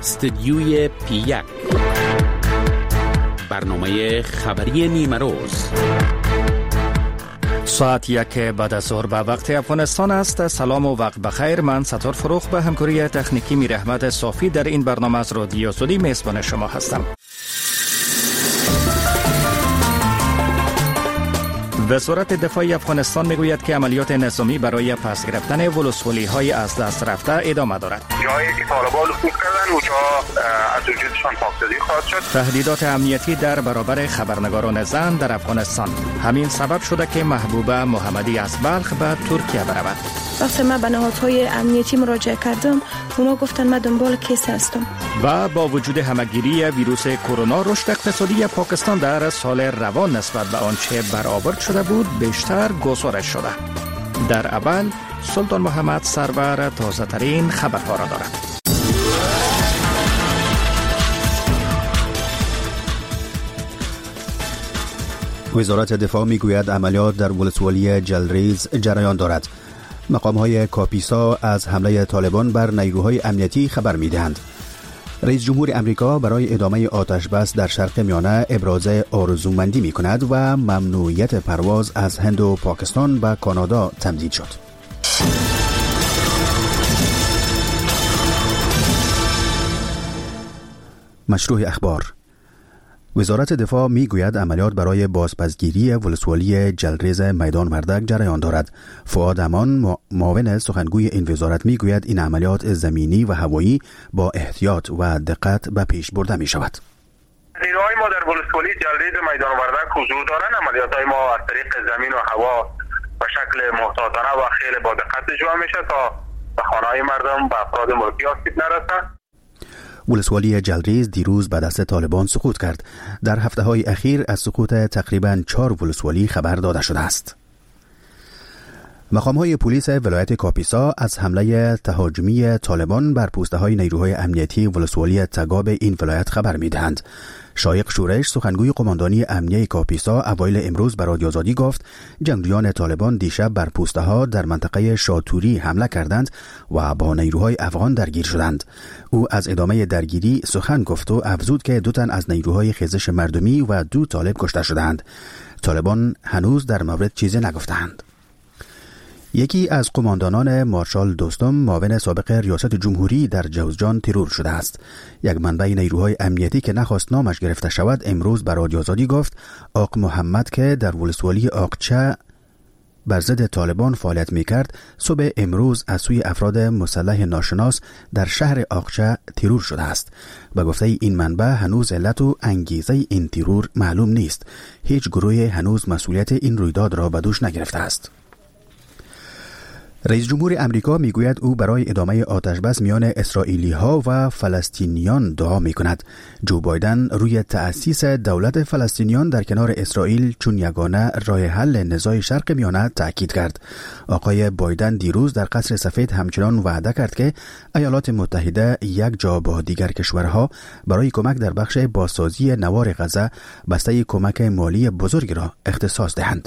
استدیوی P1 برنامه خبری نیمه روز ساعت 1 بعد از ظهر به وقت افغانستان است. سلام و وقت بخیر. من ستار فروخ به همکاری تکنیکی میر احمد صافی در این برنامه از رادیو سعودی میزبان شما هستم. وزارت دفاع افغانستان میگوید که عملیات نظامی برای پس گرفتن ولسوالی‌های از دست رفته ادامه دارد. جایی که طالبان نفوذ کردن اونجا از وجودشان پاکسازی خواهد شد. تهدیدات امنیتی در برابر خبرنگاران زن در افغانستان همین سبب شده که محبوبه محمدی از بلخ به ترکیه برود. وقتی من به نهادهای امنیتی مراجعه کردم اونا گفتن من دنبال کیس هستم. و با وجود همه‌گیری ویروس کرونا رشد اقتصادی پاکستان در سال روان نسبت به آنچه برآورد شده بود بیشتر گزارش شده. در اول سلطان محمد سرور تازه ترین خبرها را دارد. وزارت دفاع میگوید عملیات در ولسوالی جلریز جریان دارد. مقام‌های کاپیسا از حمله طالبان بر نیروهای امنیتی خبر می‌دهند. رئیس جمهور امریکا برای ادامه آتش بس در شرق میانه ابراز آرزومندی می‌کند و ممنوعیت پرواز از هند و پاکستان به کانادا تمدید شد. مشروع اخبار. وزارت دفاع میگوید عملیات برای بازپسگیری ولسوالی جلریز میدان وردک جریان دارد. فؤاد امان معاون سخنگوی این وزارت میگوید این عملیات زمینی و هوایی با احتیاط و دقت به پیش برده می شود. نیروهای ما در ولسوالی جلریز میدان وردک حضور دارند. عملیات‌های ما از طریق زمین و هوا به شکل محتاطانه و خیلی با دقت اجرا میشه تا به خانه‌های مردم و افراد مورد آسیب نرسد. ولسوالی جلریز دیروز به دست طالبان سقوط کرد. در هفته‌های اخیر از سقوط تقریباً 4 ولسوالی خبر داده شده است. مقام‌های پلیس ولایت کاپیسا از حمله تهاجمی طالبان بر پوسته‌های نیروهای امنیتی ولسوالی تگاب این ولایت خبر می‌دهند. شایق شورش سخنگوی قماندانی امنیه کاپیسا اوایل امروز به رادیو آزادی گفت جنگجویان طالبان دیشب بر پوسته‌ها در منطقه شاتوری حمله کردند و با نیروهای افغان درگیر شدند. او از ادامه درگیری سخن گفت و افزود که 2 تن از نیروهای خیزش مردمی و 2 طالب کشته شدند. طالبان هنوز در مورد چیزی نگفتند. یکی از قماندانان مارشال دوستم معاون سابق ریاست جمهوری در جوزجان ترور شده است. یک منبع نیروهای امنیتی که نخواست نامش گرفته شود امروز به رادیو آزادی گفت آق محمد که در ولسوالی آقچه بر ضد طالبان فعالیت می‌کرد صبح امروز از سوی افراد مسلح ناشناس در شهر آقچه ترور شده است. به گفته این منبع هنوز علت و انگیزه این ترور معلوم نیست. هیچ گروهی هنوز مسئولیت این رویداد را به دوش نگرفته است. رئیس جمهور امریکا میگوید او برای ادامه آتشبس میان اسرائیلی‌ها و فلسطینیان دعا میکند. جو بایدن روی تأسیس دولت فلسطینیان در کنار اسرائیل چون یگانه راه حل نزاع شرق میانه تأکید کرد. آقای بایدن دیروز در قصر سفید همچنان وعده کرد که ایالات متحده یک جا با دیگر کشورها برای کمک در بخش بازسازی نوار غزه بسته کمک مالی بزرگی را اختصاص دهند.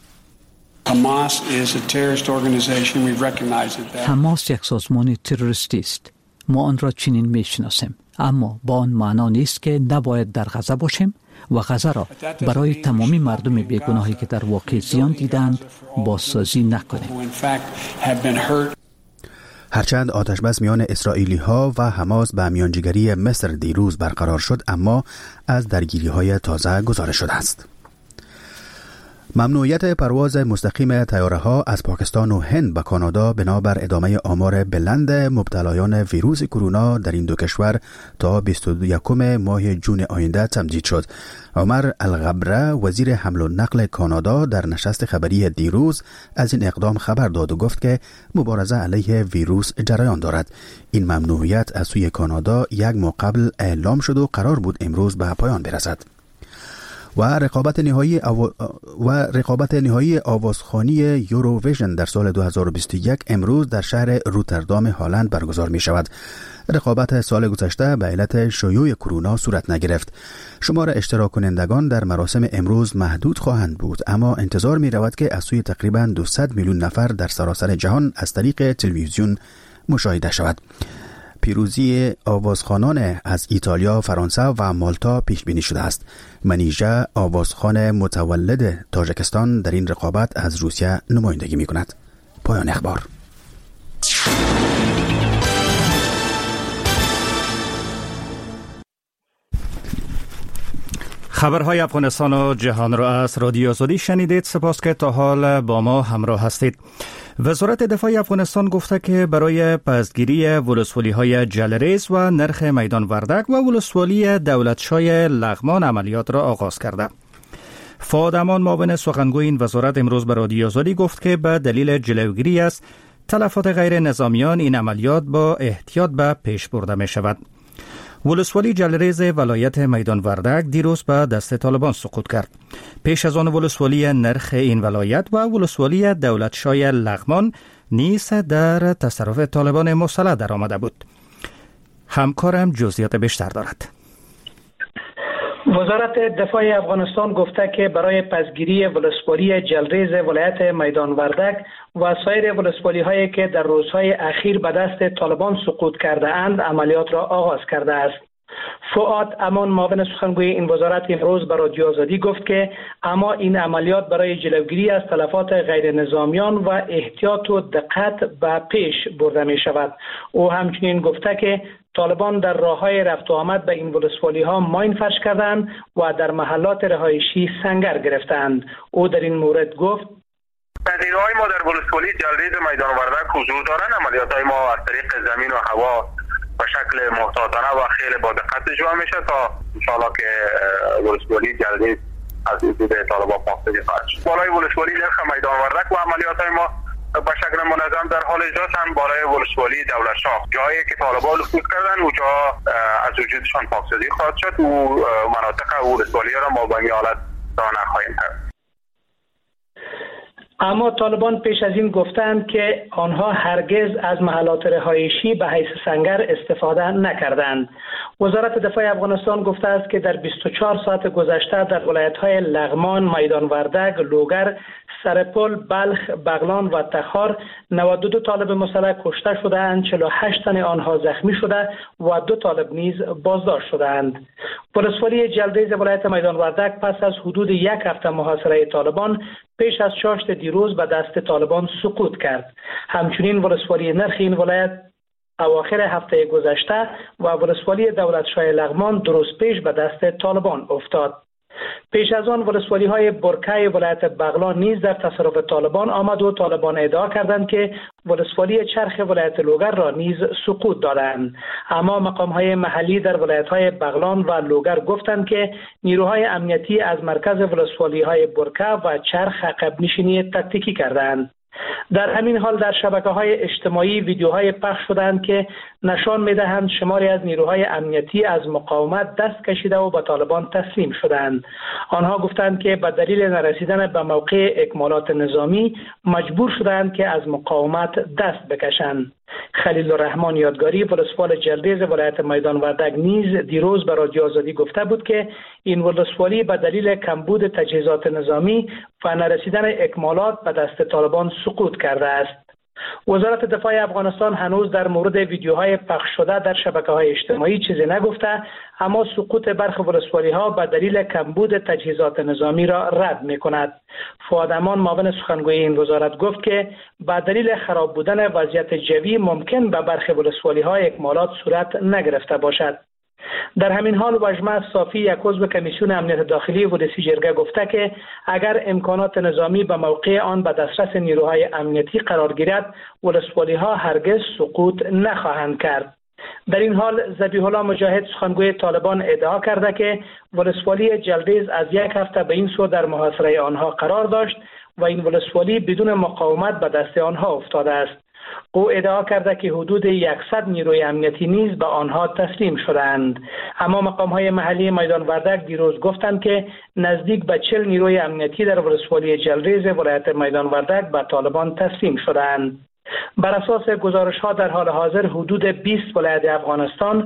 حماس یک سازمان تروریستی است. ما آن را چنین میشناسیم، اما با آن معنا نیست که نباید در غزه باشیم و غزه را برای تمامی مردم بیگناهی که در واقع زیان دیدند بازسازی نکنیم. هرچند آتشبس میان اسرائیلی‌ها و حماس به میانجیگری مصر دیروز برقرار شد، اما از درگیری‌های تازه گزارش شده است. ممنوعیت پرواز مستقیم طیاره‌ها از پاکستان و هند به کانادا بنابر ادامه آمار بلند مبتلایان ویروس کرونا در این دو کشور تا 21 ماه جون آینده تمدید شد. عمر الغبره وزیر حمل و نقل کانادا در نشست خبری دیروز از این اقدام خبر داد و گفت که مبارزه علیه ویروس جریان دارد. این ممنوعیت از سوی کانادا یک ماه قبل اعلام شد و قرار بود امروز به پایان برسد. و رقابت نهایی آوازخوانی یوروویژن در سال 2021 امروز در شهر روتردام هلند برگزار می شود. رقابت سال گذشته به علت شیوع کرونا صورت نگرفت. شمار اشتراک کنندگان در مراسم امروز محدود خواهند بود، اما انتظار می رود که از سوی تقریباً 200 میلیون نفر در سراسر جهان از طریق تلویزیون مشاهده شود. پیروزی آوازخوانان از ایتالیا، فرانسه و مالتا پیش بینی شده است. منیژه آوازخوان متولد تاجیکستان در این رقابت از روسیه نمایندگی می کند. پایان اخبار. خبرهای افغانستان و جهان را از رادیو آزادی شنیدید. سپاس که تا حال با ما همراه هستید. وزارت دفاع افغانستان گفته که برای پسگیری ولسوالی‌های جلریز و نرخ میدان وردک و ولسوالی دولتشای لغمان عملیات را آغاز کرده. فؤاد امان معاون سخنگوی این وزارت امروز به رادیو آزادی گفت که به دلیل جلوگیری از تلفات غیر نظامیان این عملیات با احتیاط به پیش برده می شود. ولسوالی جلریز ولایت میدان وردک دیروز به دست طالبان سقوط کرد. پیش از آن ولسوالی نرخ این ولایت و ولسوالی دولتشای لغمان نیز در تصرف طالبان مسلح در آمده بود. همکارم جزئیات بیشتر دارد. وزارت دفاع افغانستان گفته که برای پسگیری ولسوالی جلریز ولایت میدان وردک و سایر ولسوالی هایی که در روزهای اخیر به دست طالبان سقوط کرده اند عملیات را آغاز کرده است. فؤاد امان معاون سخنگوی این وزارت امروز به رادیو آزادی گفت که اما این عملیات برای جلوگیری از تلفات غیر نظامیان و احتیاط و دقت به پیش برده می شود. او همچنین گفته که طالبان در راههای رفت و آمد به این ولسوالی ها ماین فرش کردند و در محلات رهایشی سنگر گرفتند. او در این مورد گفت تدبیرهای ما در ولسوالی جلریز میدان وردک حضور دارند. عملیات‌های ما از طریق زمین و هوا به شکل محتاطانه و خیلی با دقت اجرا میشه تا انشاءالله که ولسوالی جلریز از حدود طالبان پاک خواهد شد. بالای ولسوالی نرخ میدان وردک و عملیات‌های ما به شکل منظم در حال اجراست. بالای ولسوالی دولتشاه جایی که طالبان نفوذ کردن اونجا از وجودشان پاکسازی خواهد شد و مناطق ولسوالی را ما به این حالت نخواهیم کرد. اما طالبان پیش از این گفتند که آنها هرگز از محلات رهایشی به حیث سنگر استفاده نکردند. وزارت دفاع افغانستان گفته است که در 24 ساعت گذشته در ولایت‌های لغمان، میدان وردک، لوگر، سرپل، بلخ، بغلان و تخار 92 طالب مسلح کشته شده‌اند، 48 تن آنها زخمی شده و 2 طالب نیز بازداشت شده‌اند. ولسوالی جلریز ولایت میدان وردک پس از حدود یک هفته محاصره طالبان پیش از چاشت دیروز به دست طالبان سقوط کرد. همچنین ولسوالی نرخ این ولایت اواخر هفته گذشته و ولسوالی دولتشای لغمان درست پیش به دست طالبان افتاد. پیش از آن ولسوالی های برکه ولایت بغلان نیز در تصرف طالبان آمد و طالبان ادعا کردند که ولسوالی چرخ ولایت لوگر را نیز سقوط دادند. اما مقام های محلی در ولایت های بغلان و لوگر گفتند که نیروهای امنیتی از مرکز ولسوالی های برکه و چرخ عقب نشینی تاکتیکی کردند. در همین حال در شبکه‌های اجتماعی ویدیوهای پخش شدند که نشان می‌دهند شماری از نیروهای امنیتی از مقاومت دست کشیده و به طالبان تسلیم شدند. آنها گفتند که به دلیل نرسیدن به موقع اکمالات نظامی مجبور شدند که از مقاومت دست بکشند. خلیل الرحمن یادگاری ولسوال جلریز ولایت میدان وردک نیز دیروز به رادیو آزادی گفته بود که این ولسوالی به دلیل کمبود تجهیزات نظامی و نرسیدن اکمالات به دست طالبان سقوط کرده است. وزارت دفاع افغانستان هنوز در مورد ویدیوهای پخش شده در شبکه‌های اجتماعی چیزی نگفته، اما سقوط برخی ولسوالی‌ها به دلیل کمبود تجهیزات نظامی را رد می‌کند. فؤاد امان معاون سخنگوی این وزارت گفت که به دلیل خراب بودن وضعیت جوی ممکن به برخی ولسوالی‌ها اکمالات صورت نگرفته باشد. در همین حال وجمه صافی یک عضو کمیسیون امنیت داخلی ولسی جرگه گفته که اگر امکانات نظامی به موقع آن به دسترس نیروهای امنیتی قرار گیرد ولسوالی‌ها هرگز سقوط نخواهند کرد. در این حال ذبیح الله مجاهد سخنگوی طالبان ادعا کرده که ولسوالی جلریز از یک هفته به این سو در محاصره آنها قرار داشت و این ولسوالی بدون مقاومت به دست آنها افتاده است. او ادعا کرده که حدود 100 نیروی امنیتی نیز به آنها تسلیم شدند. اما مقام‌های محلی میدان وردک دیروز گفتند که نزدیک به 40 نیروی امنیتی در ولسوالی جلریز ولایت میدان وردک به طالبان تسلیم شدند. بر اساس گزارش‌ها در حال حاضر حدود 20 ولایت افغانستان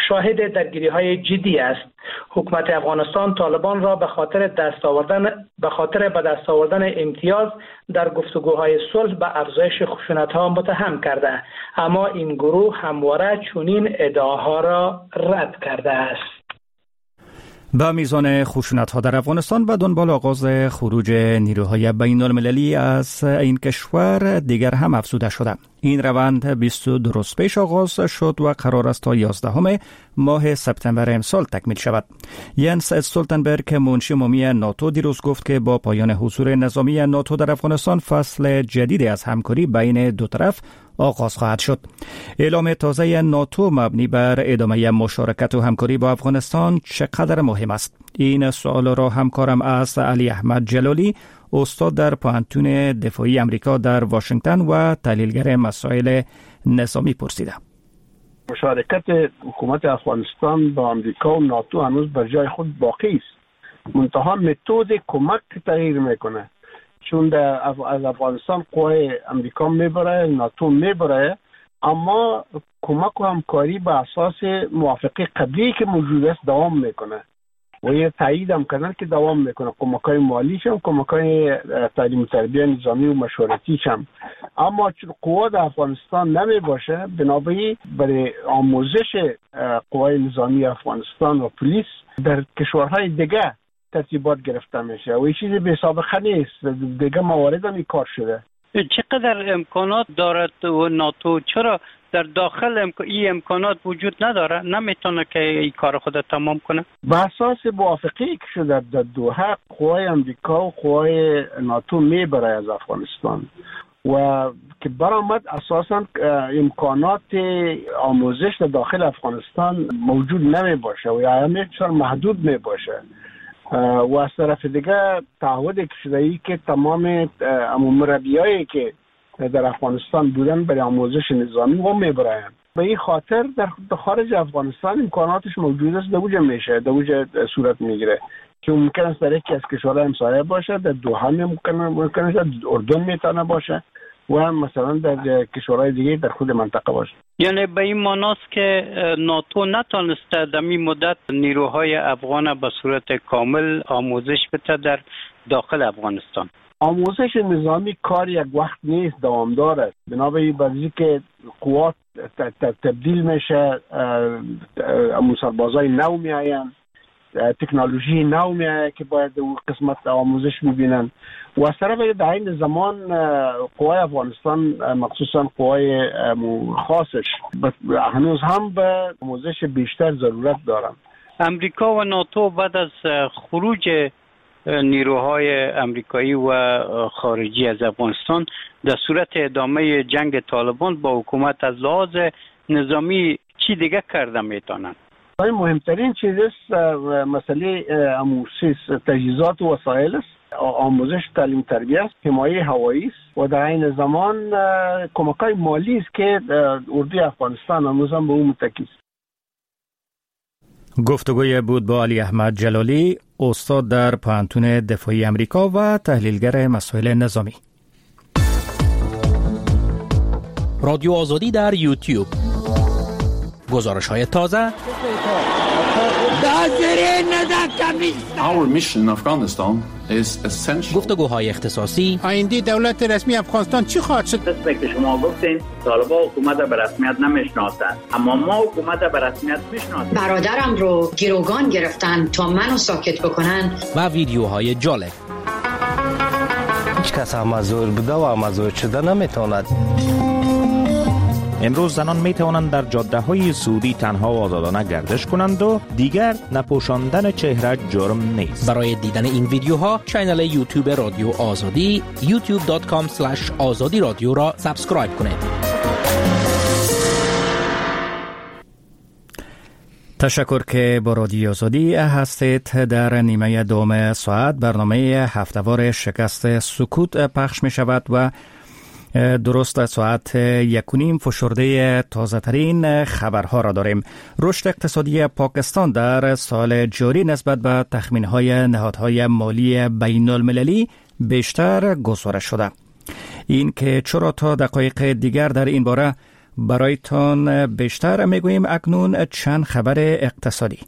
شاهد درگیری‌های جدی است. حکومت افغانستان طالبان را به خاطر به دست آوردن امتیاز در گفتگوهای صلح به افزایش خشونت‌ها متهم کرده، اما این گروه همواره چنین ادعاها را رد کرده است. با میزان خشونت‌ها در افغانستان و دنبال آغاز خروج نیروهای بین‌المللی از این کشور دیگر هم افزوده شده. این روند 22 روز پیش آغاز شد و قرار است تا 11 ماه سپتامبر امسال تکمیل شود. ینس استولتنبرگ منشی عمومی ناتو دیروز گفت که با پایان حضور نظامی ناتو در افغانستان فصل جدیدی از همکاری بین دو طرف آغاز خواهد شد. اعلام تازه ناتو مبنی بر ادامه مشارکت و همکاری با افغانستان چقدر مهم است؟ این سوال را همکارم از علی احمد جلالی، استاد در پوهنتون دفاعی امریکا در واشنگتن و تحلیلگر مسائل نظامی پرسیدم. مشارکت حکومت افغانستان با امریکا و ناتو هنوز بر جای خود باقی است. منتها متد کمک تغییر میکنه، چون از افغانستان قوای امریکا میبره، ناتو میبره، اما کمک و همکاری به اساس موافقه قبلی که موجود است دوام میکنه و یه تایید هم کردن که دوام میکنه. کمک‌های مالیش هم، کمک‌های تعلیم و تربیت نظامی و مشورتیش هم. اما چون قوا در افغانستان نمی باشه، بنابراین برای آموزش قوای نظامی افغانستان و پلیس در کشورهای دیگه ترتیبات گرفته میشه و این چیزی به سابقه نیست. دیگه موارد هم این کار شده. چقدر امکانات دارد و ناتو چرا در داخل این امکانات وجود نداره؟ نمیتونه که این کار خود تمام کنه؟ به اساس موافقه‌ای که شده در دوحه، قوای امریکا و قوای ناتو میبره از افغانستان و که برآمد اساساً امکانات آموزش در داخل افغانستان موجود نمی باشه و یا همیشه محدود می باشه و از طرف دیگه تعهد کشوری که تمام مربیایی که در افغانستان بودن برای آموزش نظامی و میبرند. به این خاطر در خارج افغانستان امکاناتش موجود است، دوجه میشه، دوجه صورت میگیره که ممکن است در یکی از کشورهای همسایه باشه، در دوحه ممکن است در اردن میتونه باشه و مثلا در کشورهای دیگه در خود منطقه باشه. یعنی به این معناست که ناتو نتونسته در این مدت نیروهای افغان به صورت کامل آموزش بده در داخل افغانستان. آموزش نظامی کار یک وقت نیست، دوامدار است. بنابراین بعضی که قوات تبدیل میشه، سربازای نو میآیند، تکنولوژی نو میآید که باید اون قسمت آموزش میبینن و از طرف در این زمان قوای افغانستان مخصوصا قوای خاصش هنوز هم به آموزش بیشتر ضرورت دارن. امریکا و ناتو بعد از خروج نیروهای امریکایی و خارجی از افغانستان در صورت ادامه جنگ طالبان با حکومت از لحاظ نظامی چی دیگه کرده میتونن؟ مهمترین چیز است مسئله تجهیزات و وسایل است، آموزش تعلیم تربیت است، حمایه هوایی است و در این زمان کمک‌های مالی است که اردوی افغانستان هنوز هم به اون متکی است. گفتگوی بود با علی احمد جلالی، استاد در پوهنتون دفاعی امریکا و تحلیلگر مسائل نظامی. رادیو آزادی در یوتیوب. گزارش‌های تازه. Our mission in Afghanistan is essential. گفتگوهای اختصاصی. آینده دولت رسمی افغانستان چی خواهد شد؟ قسمی که شما گفتین طالبان حکومت به رسمیت نمیشناسند، اما ما حکومت به رسمیت میشناسیم. برادرم رو گروگان گرفتن تا منو ساکت بکنن و ویدیوهای جالب. هیچ کس مزور بوده و مزور شده نمیتواند. امروز زنان می توانند در جاده های سعودی تنها و آزادانه گردش کنند و دیگر نپوشاندن چهره جرم نیست. برای دیدن این ویدیوها کانال یوتیوب رادیو آزادی youtube.com/azadi رادیو را سابسکرایب کنید. تشکر که با رادیو آزادی هستید. در نیمه دوم ساعت برنامه هفته‌وار شکست سکوت پخش می شود و درست ساعت 1:30 فشرده تازه ترین خبرها را داریم. رشد اقتصادی پاکستان در سال جاری نسبت به تخمین‌های نهادهای مالی بین المللی بیشتر گسترش شده. این که چرا تا دقایق دیگر در این باره برایتان بیشتر میگوییم اکنون چند خبر اقتصادی.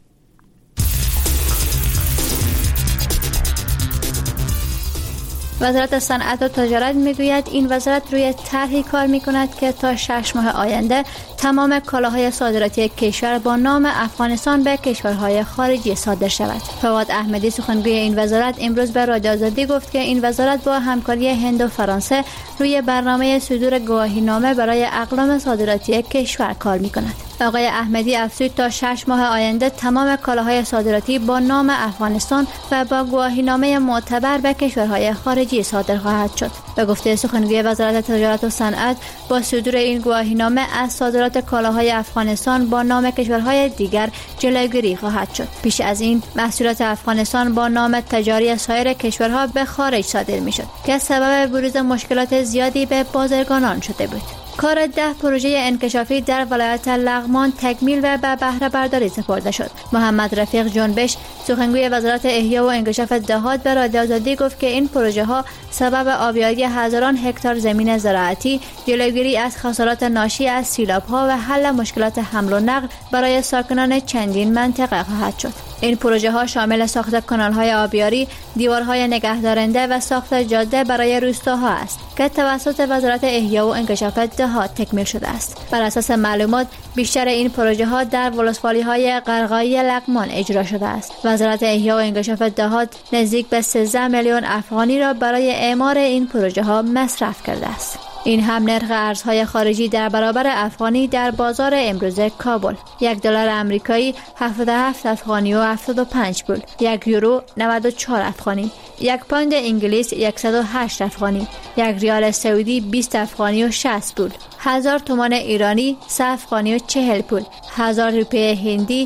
وزارت صنعت و تجارت میگوید این وزارت روی طرحی کار میکند که تا 6 ماه آینده تمام کالاهای صادراتی کشور با نام افغانستان به کشورهای خارجی صادر شود. فواد احمدی سخنگوی این وزارت امروز به رادیو آزادی گفت که این وزارت با همکاری هند و فرانسه روی برنامه صدور گواهینامه برای اقلام صادراتی کشور کار میکند. آقای احمدی افزود تا 6 ماه آینده تمام کالاهای صادراتی با نام افغانستان و با گواهینامه معتبر به کشورهای خارجی صادر خواهد شد. به گفته سخنگوی وزارت تجارت و صنعت، با صدور این گواهینامه از صادرات کالاهای افغانستان با نام کشورهای دیگر جلوگیری خواهد شد. پیش از این محصولات افغانستان با نام تجاری سایر کشورها به خارج صادر می‌شد که سبب بروز مشکلات زیادی به بازرگانان شده بود. کار 10 پروژه انکشافی در ولایت لغمان تکمیل و به بهره برداری سپرده شد. محمد رفیق جنبش، سخنگوی وزارت احیا و انکشاف دهات، به رادیو آزادی گفت که این پروژه ها سبب آبیاری هزاران هکتار زمین زراعتی، جلوگیری از خسارات ناشی از سیلاب ها و حل مشکلات حمل و نقل برای ساکنان چندین منطقه خواهد شد. این پروژه ها شامل ساخت کانال های آبیاری، دیوارهای نگهدارنده و ساخت جاده برای روستاها است که توسط وزارت احیا و انکشاف دهات تکمیل شده است. بر اساس معلومات، بیشتر این پروژه ها در ولسوالی های قرقایی لغمان اجرا شده است. وزارت احیا و انکشاف دهات نزدیک به 13 میلیون افغانی را برای اعمار این پروژه ها مصرف کرده است. این هم نرخ ارزهای خارجی در برابر افغانی در بازار امروز کابل: $1 آمریکایی 77 افغانی و 75 پول، 1 یورو 94 افغانی، 1 پوند انگلیس 108 افغانی، 1 ریال سعودی 20 افغانی و 60 پول، 1000 تومان ایرانی 3 افغانی و 40 پول، 1000 روپیه هندی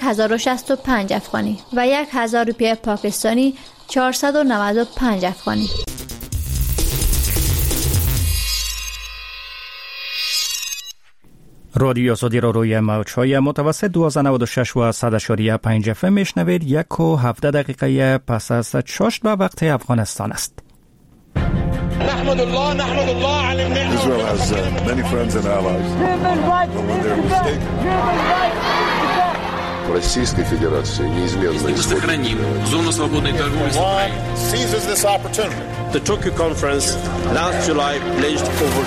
1065 افغانی و 1000 روپیه پاکستانی 495 افغانی. رادیو آزادی را روی موج‌های متوسط 1296 و 100.5 FM میشنوید. 1:17 پس از چاشت به وقت افغانستان است. نحمد الله على النعمة. Israel has many friends and allies. But when they're mistaken. Российской Федерации неизменно сохраним зону свободной торговли с Украиной. Seizes this opportunity. The Tokyo conference last July pledged over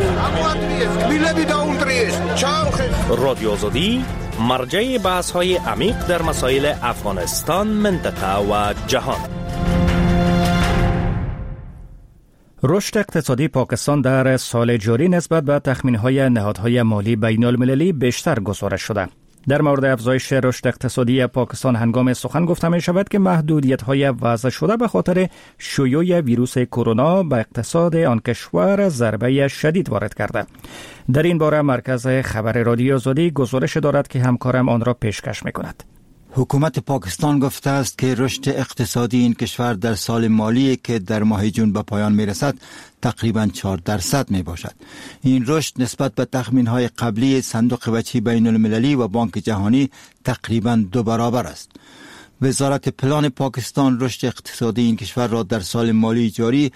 16 رادیو آزادی مرجع بحث‌های عمیق در مسائل افغانستان، منطقه و جهان. رشد اقتصادی پاکستان در سال جاری نسبت به تخمین‌های نهادهای مالی بین‌المللی بیشتر گزارش شده. در مورد افزایش رشد اقتصادی پاکستان هنگام سخن گفته می شود که محدودیت‌های وضع شده به خاطر شیوع ویروس کرونا به اقتصاد آن کشور ضربه شدید وارد کرده. در این باره مرکز خبر رادیو آزادی گزارش دارد که همکارم آن را پیشکش می کند. حکومت پاکستان گفته است که رشد اقتصادی این کشور در سال مالی که در ماه جون به پایان می رسد تقریباً 4% می باشد. این رشد نسبت به تخمین‌های قبلی صندوق بچی بین المللی و بانک جهانی تقریباً 2 برابر است. وزارت پلان پاکستان رشد اقتصادی این کشور را در سال مالی جاری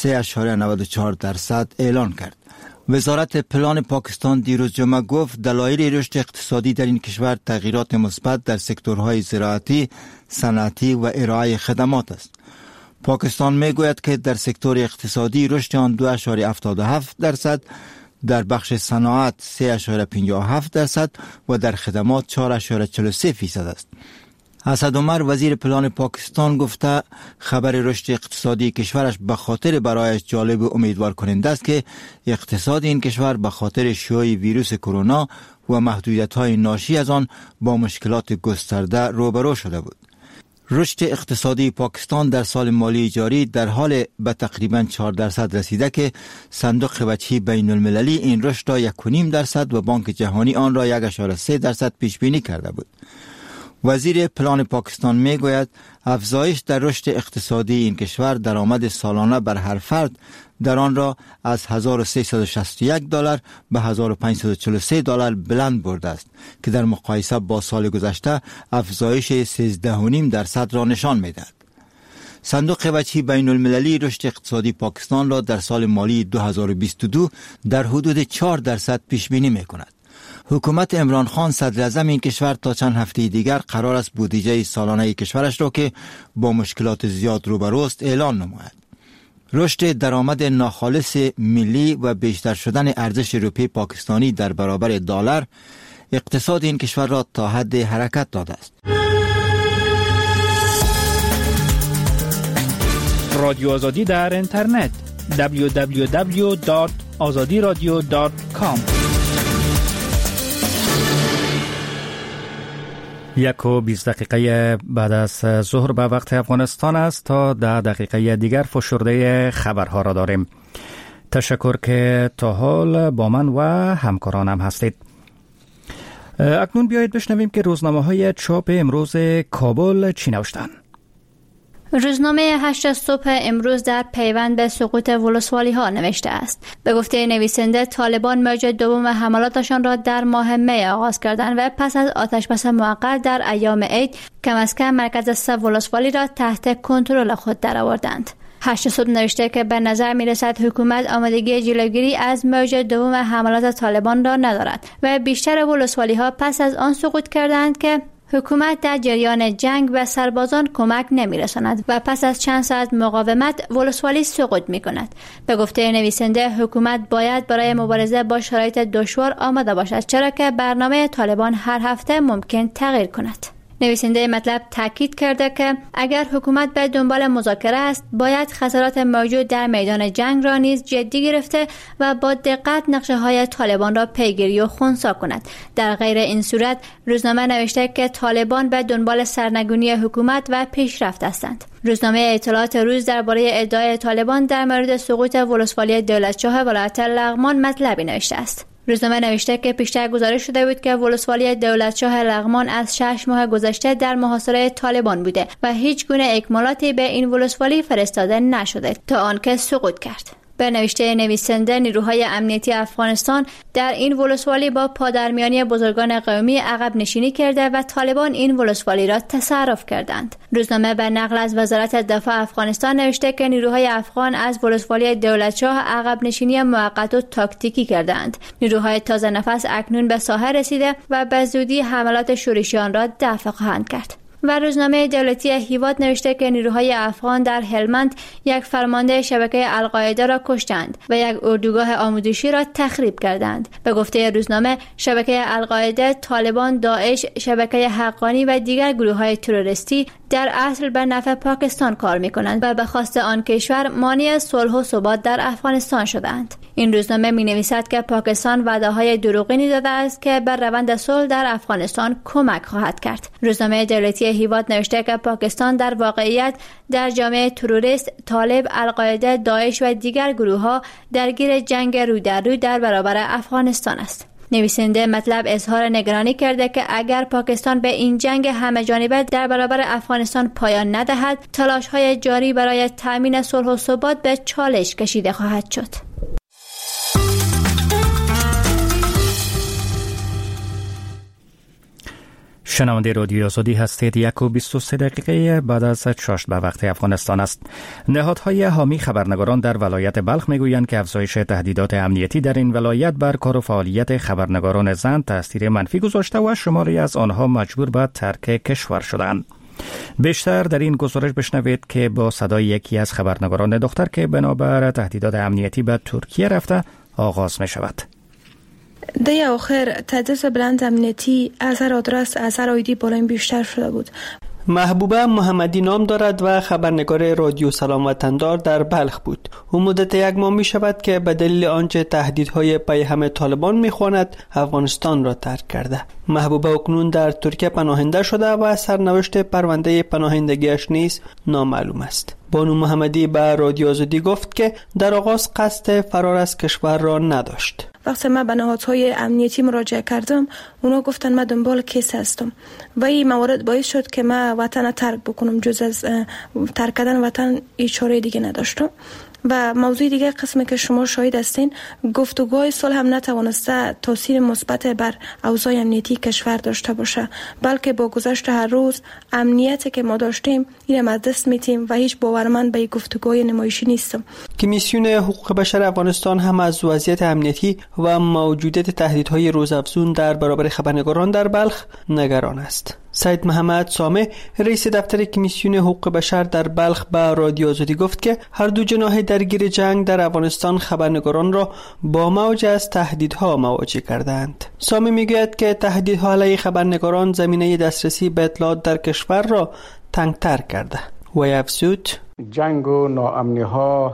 3.94% اعلان کرد. وزارت پلان پاکستان دیروز جمعه گفت دلایل رشد اقتصادی در این کشور تغییرات مثبت در سکتورهای زراعتی، صنعتی و ارائه خدمات است. پاکستان میگوید که در سکتور اقتصادی رشد آن 2.77%، در بخش صناعت 3.57% و در خدمات 4.43% است. اسد عمر وزیر پلان پاکستان گفته خبر رشد اقتصادی کشورش به خاطر برایش جالب و امیدوار کننده است که اقتصاد این کشور به خاطر شیوع ویروس کرونا و محدودیت‌های ناشی از آن با مشکلات گسترده روبرو شده بود. رشد اقتصادی پاکستان در سال مالی جاری در حال به تقریباً 4% رسیده که صندوق بچی بین المللی این رشد را 1.5% و بانک جهانی آن را 1.3% پیش بینی کرده بود. وزیر پلان پاکستان می گوید افزایش در رشد اقتصادی این کشور درآمد سالانه بر هر فرد در آن را از $1361 به $1543 بلند برده است که در مقایسه با سال گذشته افزایش 13.5% را نشان می دهد. صندوق وجهی بین المللی رشد اقتصادی پاکستان را در سال مالی 2022 در حدود 4% پیش بینی می کند. حکومت عمران خان صدر اعظم این کشور تا چند هفته دیگر قرار است بودجه سالانه کشورش را که با مشکلات زیاد روبروست اعلان نماید. رشد درآمد ناخالص ملی و بیشتر شدن ارزش روپیه پاکستانی در برابر دلار اقتصاد این کشور را تا حد حرکت داده است. رادیو آزادی در اینترنت www.azadiradio.com 1:20 بعد از ظهر به وقت افغانستان است. تا 10 دقیقه دیگر فشرده خبرها را داریم. تشکر که تا حال با من و همکارانم هستید. اکنون بیایید بشنویم که روزنامه‌های چاپ امروز کابل چی نوشتند. روزنامه 8 صبح امروز در پیوند به سقوط ولسوالی ها نوشته است. به گفته نویسنده طالبان موج دوم حملاتشان را در ماه می آغاز کردند و پس از آتشبس موقت در ایام عید کم از کم مرکز 3 ولسوالی را تحت کنترل خود درآوردند. 8 صبح نوشته که به نظر می رسد حکومت آمادگی جلوگیری از موج دوم حملات طالبان را ندارد و بیشتر ولسوالی ها پس از آن سقوط کردند که حکومت در جریان جنگ به سربازان کمک نمی‌رساند و پس از چند ساعت مقاومت ولسوالی سقوط می‌کند. به گفته نویسنده حکومت باید برای مبارزه با شرایط دشوار آماده باشد، چرا که برنامه طالبان هر هفته ممکن تغییر کند. نویسنده مطلب تاکید کرده که اگر حکومت به دنبال مذاکره است باید خسارات موجود در میدان جنگ را نیز جدی گرفته و با دقت نقشه‌های طالبان را پیگیری و خنثی کند. در غیر این صورت روزنامه نوشته که طالبان به دنبال سرنگونی حکومت و پیشرفت هستند. روزنامه اطلاعات روز درباره ادعای طالبان در مورد سقوط ولسوالی دولتشاه ولایت لغمان مطلبی نوشته است. روزنامه نوشته که پیشتر گزارش شده بود که ولسوالی دولتشاه لغمان از 6 ماه گذشته در محاصره طالبان بوده و هیچ گونه اکمالاتی به این ولسوالی فرستاده نشده تا آنکه سقوط کرد. به نوشته نویسنده نیروهای امنیتی افغانستان در این ولسوالی با پادرمیانی بزرگان قومی عقب نشینی کرده و طالبان این ولسوالی را تصرف کردند. روزنامه به نقل از وزارت دفاع افغانستان نوشته که نیروهای افغان از ولسوالی دولتشاه عقب نشینی موقت و تاکتیکی کردند. نیروهای تازه نفس اکنون به ساحه رسیده و به زودی حملات شورشیان را دفع خواهند کرد. و روزنامه دولتی هیواد نوشته که نیروهای افغان در هلمند یک فرمانده شبکه القاعده را کشتند و یک اردوگاه آموزشی را تخریب کردند. به گفته روزنامه شبکه القاعده، طالبان، داعش، شبکه حقانی و دیگر گروه‌های تروریستی در اصل به نفع پاکستان کار می‌کنند و به خواست آن کشور مانع صلح و ثبات در افغانستان شدند. این روزنامه می‌نویسد که پاکستان وعده‌های دروغینی داده است که بر روند صلح در افغانستان کمک خواهد کرد. روزنامه دولتی هیواد نوشته که پاکستان در واقعیت در جامعه تروریست، طالب، القاعده، داعش و دیگر گروه‌ها درگیر جنگ رو در رو در برابر افغانستان است. نویسنده مطلب اظهار نگرانی کرده که اگر پاکستان به این جنگ همه‌جانبه در برابر افغانستان پایان ندهد، تلاش‌های جاری برای تأمین صلح و ثبات به چالش کشیده خواهد شد. شنونده رادیو آزادی هستید. 1:23 بعد از 6 به وقت افغانستان است. نهادهای حامی خبرنگاران در ولایت بلخ میگویند که افزایش تهدیدات امنیتی در این ولایت بر کار و فعالیت خبرنگاران زن تاثیر منفی گذاشته و شماری از آنها مجبور به ترک کشور شدند. بیشتر در این گزارش بشنوید که با صدای یکی از خبرنگاران دختر که بنابر تهدیدات امنیتی به ترکیه رفته آغاز می شود. دی آخر تدریس بلند امنیتی از هر آدرس از هر آیدی بالا بیشتر شده بود. محبوبه محمدی نام دارد و خبرنگار رادیو سلام وطندار در بلخ بود. او مدت 1 ماه می شود که به دلیل آنچه تهدیدهای پیهم طالبان می خواند افغانستان را ترک کرده. محبوبه اکنون در ترکیه پناهنده شده و سرنوشت پرونده پناهندگیش نیز نامعلوم است. بانو محمدی به رادیو آزادی گفت که در آغاز قصد فرار از کشور را نداشت. وقتی من به نهادهای امنیتی مراجعه کردم، اونا گفتن من دنبال کیس هستم و این موارد باعث شد که من وطن ترک بکنم. جز از ترک کردن وطن هیچ چاره دیگه نداشتم. و موضوع دیگه قسمی که شما شاهد هستین، گفتگوهای صلح هم نتوانسته تاثیر مثبت بر اوضاع امنیتی کشور داشته باشه، بلکه با گذشت هر روز امنیتی که ما داشتیم اینم از دست میتیم و هیچ باورمند به گفتگوهای نمایشی نیستم. کمیسیون حقوق بشر افغانستان هم از وضعیت امنیتی و موجودیت تهدیدهای روزافزون در برابر خبرنگاران در بلخ نگران است. سید محمد سامه رئیس دفتر کمیسیون حقوق بشر در بلخ به رادیو آزادی گفت که هر دو جناح درگیر جنگ در افغانستان خبرنگاران را با موج از تهدیدها مواجه کردند. سامه میگوید که تهدیدها علیه خبرنگاران زمینه دسترسی به اطلاعات در کشور را تنگتر کرده و افزود جنگ و ناامنی‌ها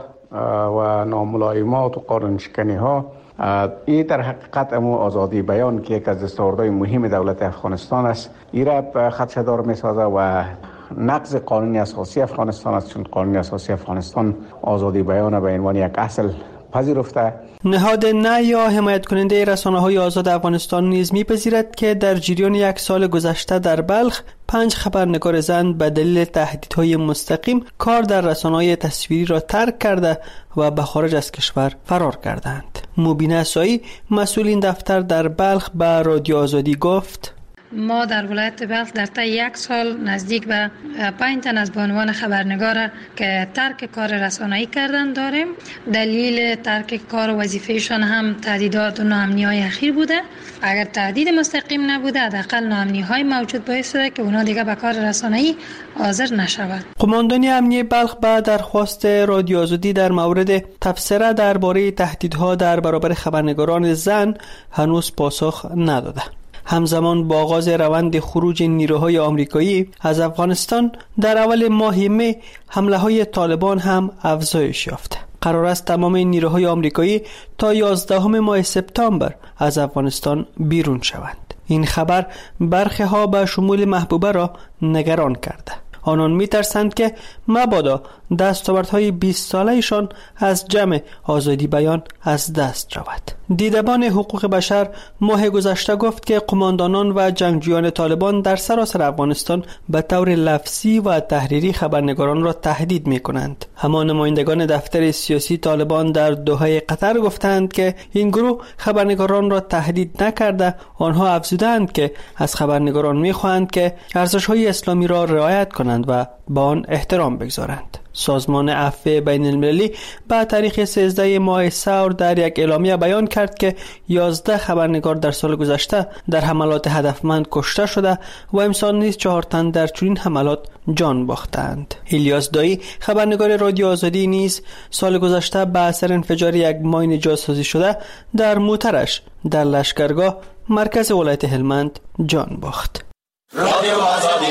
و ناملایمات و قانون‌شکنی‌ها این در حقیقت امو آزادی بیان که یک از دستاوردهای مهم دولت افغانستان است، این را خدشه‌دار می‌سازه و نقض قانون اساسی افغانستان است، چون قانون اساسی افغانستان آزادی بیان به عنوان یک اصل پذیرفته. نهاد نه یا حمایت کننده رسانه‌های آزاد افغانستان نیز می‌پذیرد که در جریان یک سال گذشته در بلخ 5 خبرنگار زن به دلیل تهدیدهای مستقیم کار در رسانه‌های تصویری را ترک کرده و به خارج از کشور فرار کردند. مبینه سایی مسئول این دفتر در بلخ به رادیو آزادی گفت ما در ولایت بلخ در طی یک سال نزدیک به 5 تن از بانوان خبرنگار که ترک کار رسانه‌ای کردن داریم. دلیل ترک کار و وظیفهشان هم تهدیدات و ناامنی‌های اخیر بوده. اگر تهدید مستقیم نبوده، حداقل ناامنی‌های موجود باعث شده که اونا دیگه به کار رسانه‌ای حاضر نشود. قماندانی امنیتی بلخ به درخواست رادیو آزادی در مورد تبصره درباره تهدیدها در برابر خبرنگاران زن هنوز پاسخ نداده. همزمان با آغاز روند خروج نیروهای آمریکایی از افغانستان در اول ماه می حمله‌های طالبان هم افزایش یافته. قرار است تمام نیروهای آمریکایی تا 11 ماه سپتامبر از افغانستان بیرون شوند. این خبر برخی ها به شمول محبوبه را نگران کرده. آنان می‌ترسند که مبادا دستاوردهای 20 ساله‌شان از جمع آزادی بیان از دست رود. دیدبان حقوق بشر ماه گذشته گفت که قماندانان و جنگجویان طالبان در سراسر افغانستان به طور لفظی و تحریری خبرنگاران را تهدید می‌کنند. اما نمایندگان دفتر سیاسی طالبان در دوحه قطر گفتند که این گروه خبرنگاران را تهدید نکرده. آنها افزودند که از خبرنگاران می‌خواهند که ارزش‌های اسلامی را رعایت کنند و به آن احترام بگذارند. سازمان عفو بین المللی به تاریخ 13 ماه سور در یک اعلامیه بیان کرد که 11 خبرنگار در سال گذشته در حملات هدفمند کشته شده و امسال نیز 4 تن در چنین حملات جان باختند. الیاس دایی خبرنگار رادیو آزادی نیز سال گذشته به اثر انفجار یک ماین جاسازی شده در موترش در لشکرگاه مرکز ولایت هلمند جان باخت. رادیو آزادی.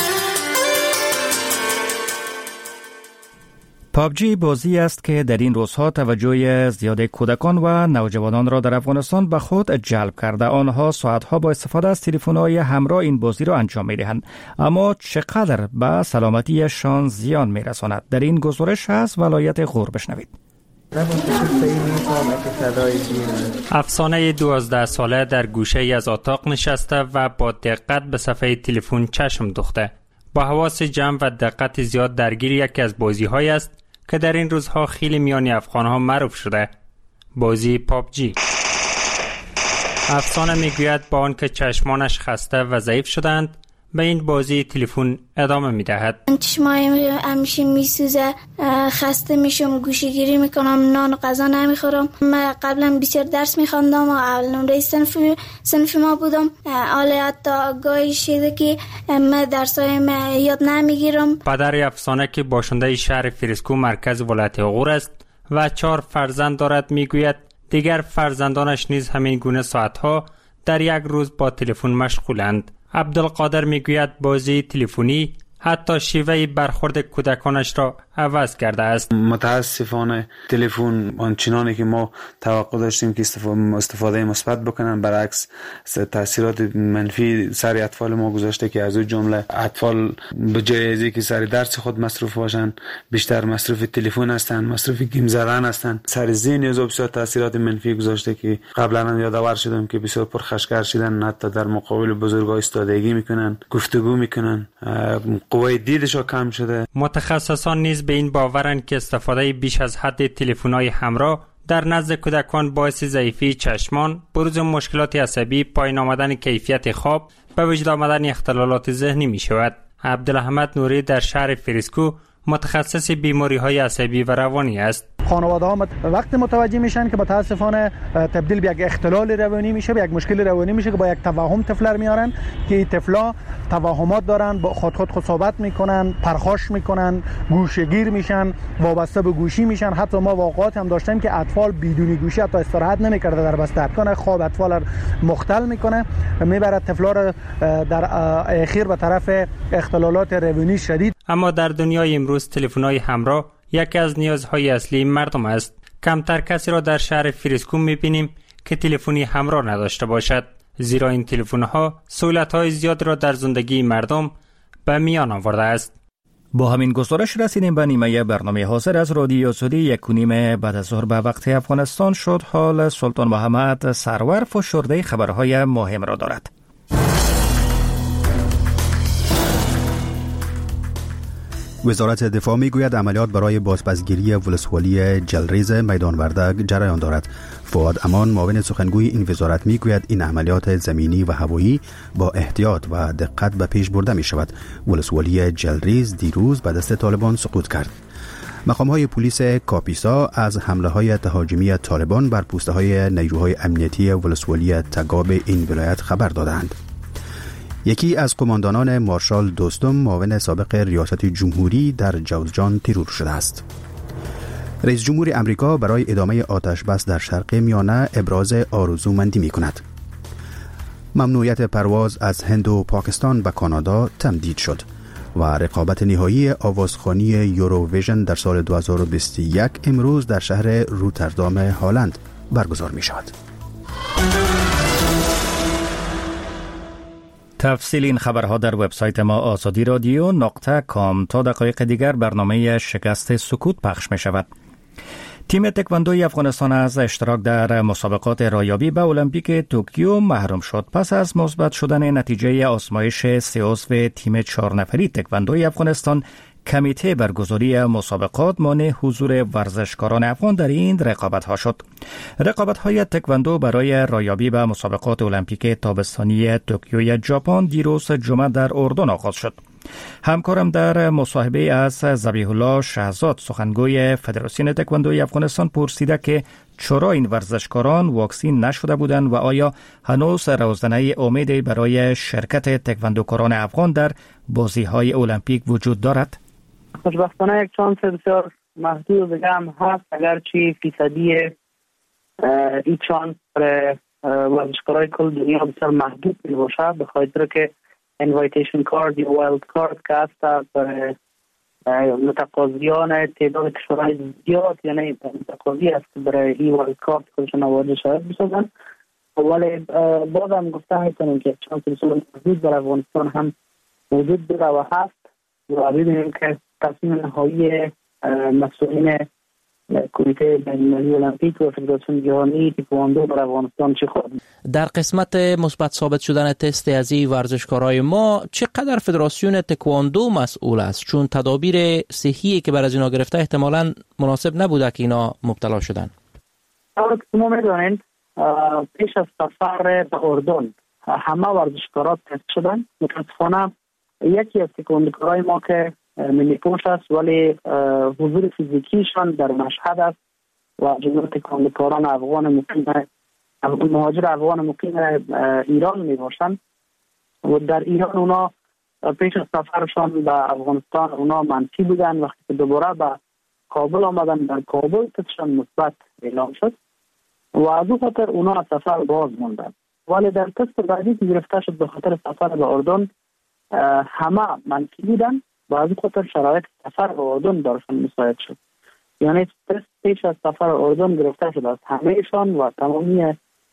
پابجی بازی است که در این روزها توجه زیاد کودکان و نوجوانان را در افغانستان به خود جلب کرده. آنها ساعتها با استفاده از تلفن‌های همراه این بازی را انجام می‌دهند. اما چقدر به سلامتیشان زیان می‌رساند؟ در این گزارش از ولایت غور بشنوید. افسانه 12 ساله در گوشه از اتاق نشسته و با دقت به صفحه تلفن چشم دوخته. با حواس جمع و دقت زیاد درگیر یکی از بازی‌هایی است که در این روزها خیلی میان افغان‌ها معروف شده، بازی پابجی. افسانه میگوید با آنکه چشمانش خسته و ضعیف شدند، به این بازی تلفن ادامه میدهد. چشمایم همیشه میسوزه، خسته میشم، گوشه‌گیری میکنم، نان و غذا نمیخورم. من قبلا بسیار درس میخواندم و اول نمره صنف ما بودم. حالا حتی گاهی شده که من درسایم یاد نمیگیرم. پدر افسانه که باشنده شهر فریسکو مرکز ولایت غور است و 4 فرزند دارد میگوید دیگر فرزندانش نیز همین گونه ساعتها در یک روز با تلفن مشغولند. عبدالقادر میگوید بازی تلفنی حتی شیوه برخورد کودکانش را عوض کرده است. متاسفانه تلفن آنچنانی که ما توقع داشتیم که استفاده مثبت بکنن، برعکس تاثیرات منفی سر اطفال ما گذاشته که از اون جمله اطفال به جای از اینکه سر درس خود مصروف باشن بیشتر مصروف تلفن هستن، مصروف گیم زدن هستن. سر ذهن از بسیار تاثیرات منفی گذاشته که قبلا هم یادآور شدم که بسیار پرخاشگر شدن، حتی در مقابل بزرگا ایستادگی میکنن، گفتگو میکنن، قوای دیدشو کم شده. متخصصان نیز به این باورند که استفاده بیش از حد تلفن‌های همراه در نزد کودکان باعث ضعیفی چشمان، بروز مشکلات عصبی، پایین آمدن کیفیت خواب، به وجود آمدن اختلالات ذهنی می شود. عبدالحمد نوری در شهر فریسکو متخصص بیماری‌های عصبی و روانی است. خانواده‌ها وقت متوجه میشن که متاسفانه تبدیل به یک اختلال روانی میشه، به یک مشکل روانی میشه که با یک توهم طفل میارن که این طفلا توهمات دارن، با خود صحبت میکنن، پرخاش میکنن، گوشه‌گیر میشن، وابسته به گوشی میشن. حتی ما واقعات هم داشتیم که اطفال بدون گوشی حتی استراحت نمیکرده در بستر کنه، خواب اطفال مختل میکنه، میبره طفلا رو در اخیر به طرف اختلالات روانی شدید. اما در دنیای امروز تلفن‌های همراه یکی از نیازهای اصلی مردم است. کمتر کسی را در شهر فریسکو می‌بینیم که تلفنی همراه نداشته باشد، زیرا این تلفن‌ها سهولت‌های زیاد را در زندگی مردم به میان آورده است. با همین گزارش رسیدیم به نیمه برنامه حاضر از رادیو آزادی. 1:30 بعد از ظهر به وقت افغانستان شد. حال سلطان محمد سرور فشرده خبرهای مهم را دارد. وزارت دفاع میگوید عملیات برای بازپسگیری ولسوالی جلریز میدان وردک جریان دارد. فؤاد امان معاون سخنگوی این وزارت میگوید این عملیات زمینی و هوایی با احتیاط و دقت به پیش برده می شود. ولسوالی جلریز دیروز به دست طالبان سقوط کرد. مقام‌های پلیس کاپیسا از حمله‌های تهاجمی طالبان بر پوسته‌های نیروهای امنیتی ولسوالی تگاب این ولایت خبر دادند. یکی از قماندانان مارشال دوستم معاون سابق ریاست جمهوری در جوزجان ترور شده است. رئیس جمهور امریکا برای ادامه آتش بس در شرق میانه ابراز آرزومندی می کند. ممنوعیت پرواز از هند و پاکستان به کانادا تمدید شد و رقابت نهایی آوازخوانی یوروویژن در سال 2021 امروز در شهر روتردام هلند برگزار می شود. تفصیل این خبرها در وبسایت ما azadi.radio.com. تا دقایق دیگر برنامه شکست سکوت پخش می شود. تیم تکواندوی افغانستان از اشتراک در مسابقات رایابی به المپیک توکیو محروم شد. پس از مثبت شدن نتیجه آزمایش 3 عضو تیم 4 نفری تکواندوی افغانستان، کمیته برگزاری مسابقات مانع حضور ورزشکاران افغان در این رقابت‌ها شد. رقابت‌های تکواندو برای رایابی به مسابقات المپیک تابستانی توکیوی ژاپن دیروز جمعه در اردن آغاز شد. همکارم در مصاحبه از ذبیح الله شهزاد سخنگوی فدراسیون تکواندوی افغانستان پرسیده که چرا این ورزشکاران واکسین نشده بودند و آیا هنوز روزنه امیدی برای شرکت تکواندوکاران افغان در بازی‌های المپیک وجود دارد؟ خوشبختانه یک شانس بسیار محدود دیگه هم هست، اگرچه فیصدی این شانس برای ورزشکارای کل دنیا بسیار محدود می باشد، به خاطر که انوایتیشن کارد یا وایلد کارد که هست برای متقاضیان تعداد کشورهای زیاد، یعنی متقاضی است برای این وایلد کارد خودشون آورده شاید بسازن، ولی باز هم گفته میتونیم که شانس بسیار محدود در افغانستان هم وجود داره و هست و ببینیم که تصمیم نهایی مسئولین کمیته بین‌المللی المپیک و فدراسیون جهانی تکواندو در افغانستان چه خواهد. در قسمت مثبت ثابت شدن تست از این ورزشکارای ما چقدر فدراسیون تکواندو مسئول است؟ چون تدابیر صحی که بر از اینا گرفته احتمالاً مناسب نبوده که اینا مبتلا شدن. ما می‌دانید پیش از سفر به اردن همه ورزشکارا تست شدن. متاسفانه یکی از تکواندوکارای ما که مینیپوش است ولی حضور فیزیکیشان در مشهد است و جمهور تکواندوکاران افغان مقیم مهاجر افغان مقیم ایران می باشند و در ایران اونا پیش از سفرشان به افغانستان اونا منفی بودن. وقتی که دوباره به کابل آمدن در کابل تستشان مثبت اعلام شد و از اون خاطر اونا از سفر باز موندن، ولی در تست بعدی که گرفته شد به خاطر سفر به اردن همه منفی بودن و از خاطر شرایط سفر به اردن درشان مساعد شد. یعنی تست پیش از سفر اردن گرفته شد از همهشان و تمامی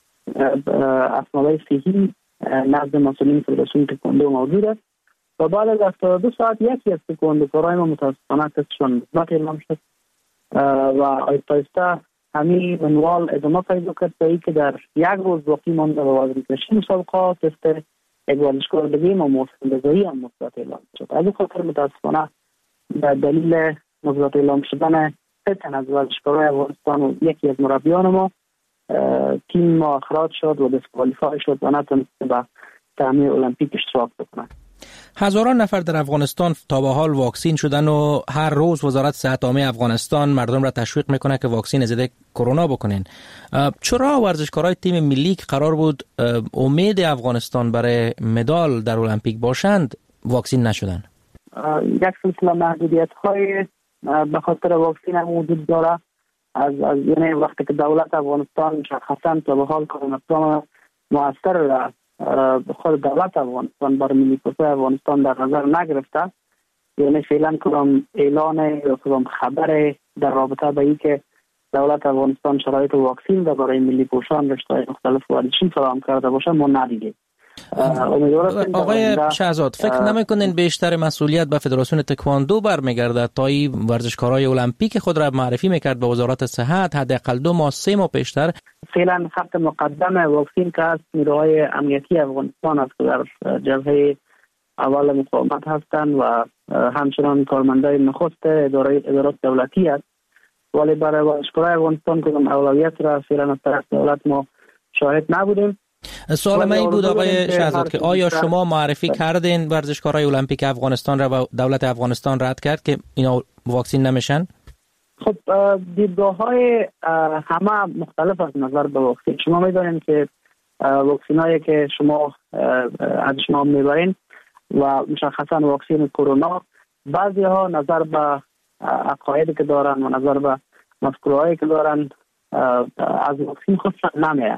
اسنادهای صحی نزد مسئولین فدراسیون تکواندو موجود است و بعد از 72 ساعت یکی از تکواندوکارای ما متاسفانه تستشان مثبت اعلام شد و آیسته همین منوال ادامه پیدا کرد تا اینکه در یک روز باقی مانده به وزنکشی مسابقات تست یک ورزشکار دیگه ما محسن رضایی هم مثبت اعلام شد. از این خاطر متاسفانه به دلیل مثبت اعلام شدن 3 تن از ورزشکارای افغانستان و یکی از مربیان ما، تیم ما اخراج شد و دیسکوالیفای شد و نتونست به تامین المپیک اشتراک بکنه. هزاران نفر در افغانستان تا به حال واکسین شدن و هر روز وزارت صحت عامه افغانستان مردم را تشویق میکنه که واکسین ضد کرونا بکنین. چرا ورزشکارای تیم ملی که قرار بود امید افغانستان برای مدال در المپیک باشند واکسین نشدن؟ یک سلسله محدودیت‌های به خاطر واکسین هم وجود داره. یعنی وقتی که دولت افغانستان شخصا تا به حال کرونا مؤثر خود دولت افغانستان بر ملی پروژه افغانستان در نظر نگرفته، یعنی فعلا کدام اعلان یا کدام خبر در رابطه با این که دولت افغانستان شرایط واکسین و برای ملی پوشان رشته‌های مختلف ورزشی فراهم کرده باشه ما ندیدیم. آقای شهزاد، فکر نمی‌کنین بیشتر مسئولیت به فدراسیون تکواندو برمیگرده تا این ورزشکارای المپیک خود را معرفی میکرد به وزارت صحت حداقل 2 ماه 3 ماه پیشتر؟ فعلا خط مقدم واکسین که است نیروهای امنیتی افغانستان است که در جبهه اول مقاومت هستند و همچنان کارمندای نخست ادارات دولتی است، ولی برای ورزشکارای افغانستان کدام اولویت را فعلا از طرف دولت ما شاهد نبودیم. سوال من این بود آقای شهزاد که آیا شما معرفی کردین ورزشکارای المپیک افغانستان را و دولت افغانستان رد کرد که اینا واکسین نمیشن؟ خب دیدگاه‌های همه مختلف از نظر به واکسین. شما می‌دونید که واکسینایی که شما از شما می‌برین و مشخصا واکسین کرونا، بعضی‌ها نظر به عقایدی که دارن و نظر به مفکورهایی که دارن از واکسین خودشان نمیه،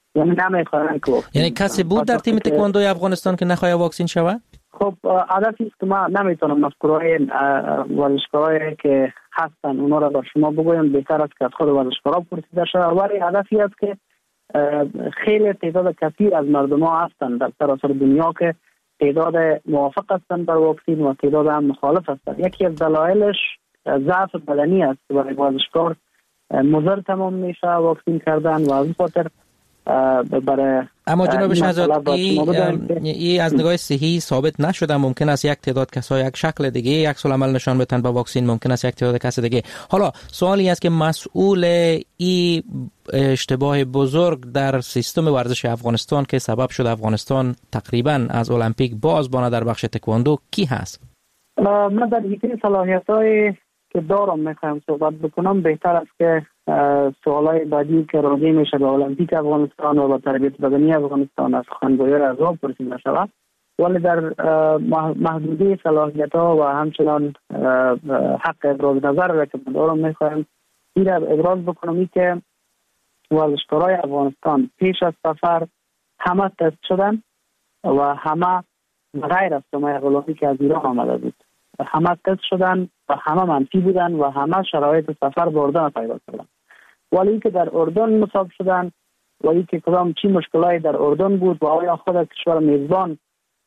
یعنی کسی بود در تیم تکواندوی افغانستان که نخواهی واکسین شود؟ خب هدفی است که ما نمیتونم مفکورهای ورزشکارایی که هستن اونا را با شما بگویم، بهتر است که از خود ورزشکارا پرسیده شود، ولی هدفی است که خیلی تعداد کثیر از مردم ها هستن در سراسر دنیا که تعداد موافق هستن بر واکسین و تعداد هم مخالف هستن. یکی از دلایلش ضعف بدنی است که برای ورزشکار مضر تمام میشه واکسین کردن و از خاطر اما جناب شهزاد این از نگاه صحی ثابت نشده. ممکن است یک تعداد کسا یک شکل دیگه یک سال عمل نشان بدن با واکسین، ممکن است یک تعداد کس دیگه. حالا سوالی است که مسئول این اشتباه بزرگ در سیستم ورزش افغانستان که سبب شد افغانستان تقریبا از المپیک باز بانه در بخش تکواندو کی هست؟ من در حیطه صلاحیت‌های که دارم میخوایم صحبت بکنم. بهتر است که سوالای بعدی که راجع میشه به المپیک افغانستان و به تربیت بدنی افغانستان از سخنگویان اعضا پرسیده شود، ولی در محدوده صلاحیت‌ها و همچنان حق ابراز نظر را که دارم میخوایم این را ابراز بکنم که ورزشکارای افغانستان پیش از سفر همه تست شدن و همه غیر از سمای غلامی که از ایران آمده بود همه تست شدن و همه منفی بودن و همه شرایط سفر به اردن پیدا کردن، ولی که در اردن مصاب شدن و که کدام چی مشکلاتی در اردن بود و آیا خود کشور میزبان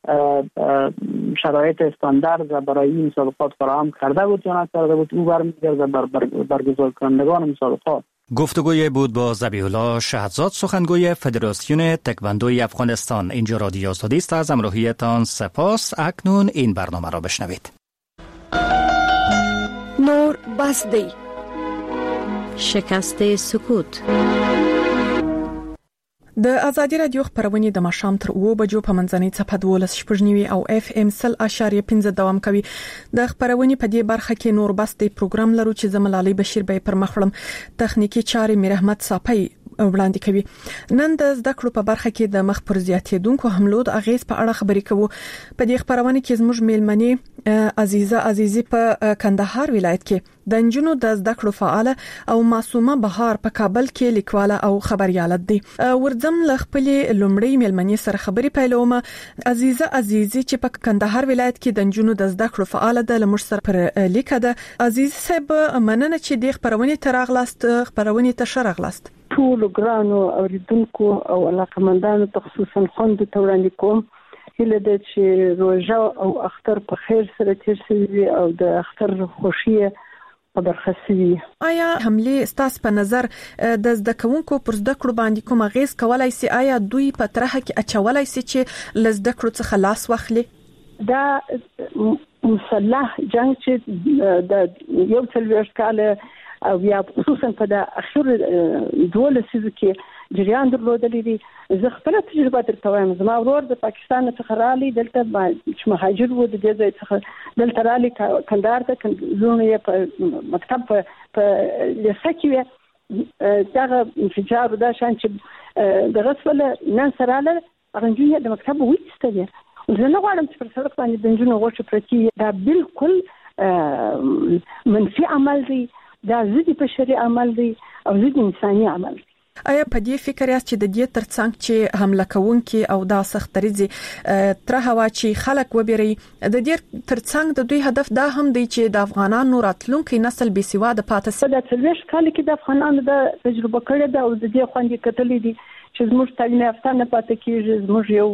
شرایط استاندارد برای این مسابقات فراهم کرده بود یا نکرده بود، او برمیگرده بر برگزار کنندگان مسابقات. گفتگوی بود با ذبیح الله شهزاد، سخنگوی فدراسیون تکواندوی افغانستان. اینجا رادیو آزادی است، از همراهیتان سپاس. اکنون این برنامه را بشنوید. نور بسدی شکست سکوت. د ازادي رادیو خبرونه د مشام تر 2 بجو په منځنۍ صفحه 12.9 او اف ام 0.5 دوام کوي. د خبرونه په دې برخه کې نور بسدی پروګرام لرو چې زملالي بشیر به پر مخړم تخنیکی چارې میر احمد صافی وړاندې کوي. نن د زده کړو په برخه کې د مخ پر زیاتېدونکو حملو د اغیز په اړه خبرې کوو. په دې خبرونه کې زموږ میلمنې عزیزی په کندهار ولایت کې د انجونو د زده کړو فعال او معصومه بهار په کابل کې لیکواله او خبرياله دي. ورځم ل خپل لومړی میلمنې سره خبرې پیلوم. عزیزی چې په کندهار ولایت کې د انجونو د زده کړو فعال ده لمر سره پر لیکه ده. عزیز صاحب مننه چې د خبرونه ترغلاست خبرونه ته شرغلاست. ټول ګرانو اوریدونکو او علاقمندانو ته خصوصا خوند ته وړاندې کوم هله د چې روزه او اختر په خیر سره تیر شي او د اختر خوشي په برخه شي. آیا حمله ستاسو په نظر د زده کوونکو پر زده کړو باندې کوم غیز کولای سي؟ آیا دوی په طرحه کې اچولای سي چې لزده کړو څخه لاس واخلي؟ دا مسلح جنگ چې د یو څلوېښت کاله او یا خصوصا په د اخر 12 سیزو کې جریان درلودلی دی. زه خپل تجربه درته وایم. زما ورور د پاکستان څخه رالی دلته چې مهاجر و د دې ځای څخه دلته رالی کندهار ته زونه یې په مکتب په لیسه کې دغه انفجار دا شان چې دغه څول نن سره له رنجوی د مکتب وېستلې. زه نه غواړم چې پر سړک باندې د نجونو غوښه پرتی دا بالکل منفي عمل دی، دا ضد بشري عمل دی او ضد انساني عمل دی. آیا په دې فکر یاست چې د دې ترڅنګ چې حمله کوونکي او دا سخت دریځي تر هوا چې خلک وبېري د دې ترڅنګ د دوی هدف دا هم دی چې د افغانانو راتلونکي نسل بې سواده پاتې شي. د 30 کال کې د افغانانو د تجربه کړې ده او د دې خوندې کتلې دي چې زموږ تعلیم یافته نه پاتې کیږي. زموږ یو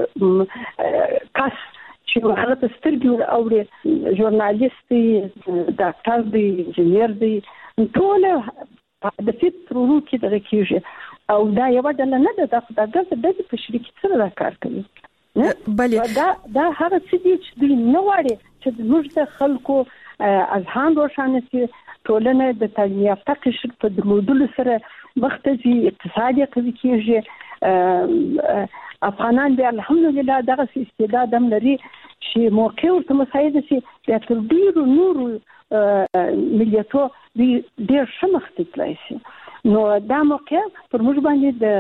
کس چې هغه په سترګو اوري ژورنالیست دی، ډاکټر دی، انجنیر دی، ټول د فطرونو کې دغه کیږي او دا یو ډول نه ده. دا د شریکي سره کار کوي. بله دا هغه څه دي چې دوی نه غواړي چې موږ د خلکو اذهان روښانه شي. ټولنه د تعلیم یافته قشر په درلودلو سره مختزي اقتصادي قوي کیږي. افغانان به الحمدلله دغه استعداد هم لري چې موقع ورته مساعد شي د تر ډیرو نورو ملیتو ډیر شمخت تلای شي. نو دا موقع پر موږ باندې د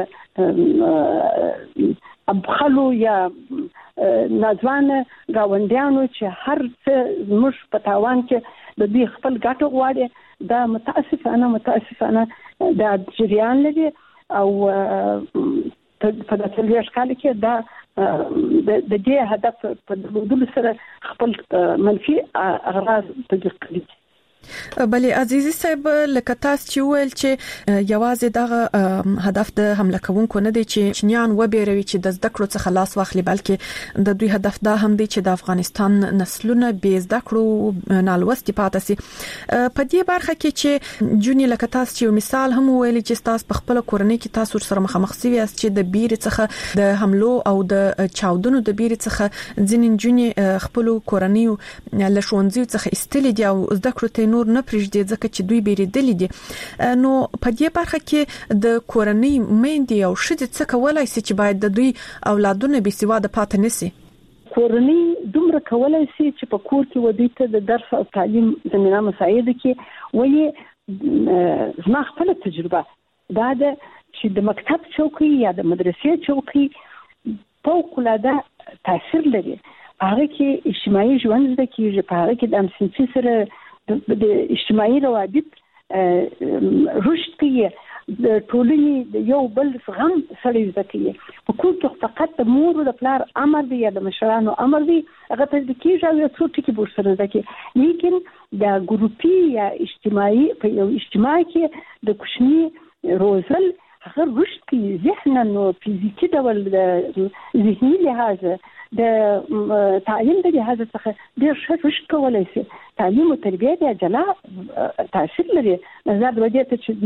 ابخلو یا ناځوانه گاونډیانو چې هر څه موږ په تاوان کې د دې خپل ګټه غواړي دا متاسفانه دا جریان لري او په داسې کال کې دا د دې هدف په درلودلو سره خپل منفي اغراض تحقیق کوي. بله عزیزي صاحب لکه تاسو چې ویل چې یوازې دغه هدف د حمله کوونکو نه دی چې چنیان وبېروي چې د زده کړو څخه لاس واخلي، بلکې د دوی هدف دا هم دی چې د افغانستان نسلونه بې زده کړو نالوستي پاتې شي. په دې برخه کې چې جونی لکه تاسو چې مثال هم ویل چې تاسو په خپل کورنۍ کې تاسو سره مخامخ شوي یاست چې د بیرې څخه د حملو او د چاودنو د بیرې څخه ځینې جونی خپل کورنۍ له ښوونځي څخه ایستلې دي او زده کړو ته نور نه پرېږدي ځکه چې دوی بیریدلې دي. نو په دې برخه کې د کورنۍ میندې او ښځې څه کولای شي چې باید د دوی اولادونه بې سواده پاتې نه شي؟ کورنۍ دومره کولای شي چې په کور کې ودی ته د درس او تعلیم زمينه مساعد کې وایي. زما خپل تجربه دا ده چې د مکتب چوکۍ یا د مدرسې چوکۍ فوق العاده تاثیر لري. هغه کې اجتماعي ژوند زده کیږي، په هغه کې د همسنسي سره د اجتماعي روابط رشد کوي، د ټولنې د یو بل غم سره زده کوي. په کور کې فقط د مور او د پلار امر دی یا د مشرانو امر دی هغه ته د کیږي او څو ټکي بور سره زده کوي. لیکن د ګروپي یا اجتماعي په یو اجتماع کې د کوچني روزل هغه رشد کوي، ذهنا او فزیکي ډول ذهني لحاظ د تعلیم د لحاظ څخه ډېر ښه رشد کولای شي. تعلیم او تربیه د جلا تاثیر لري. نظر ودی ته چې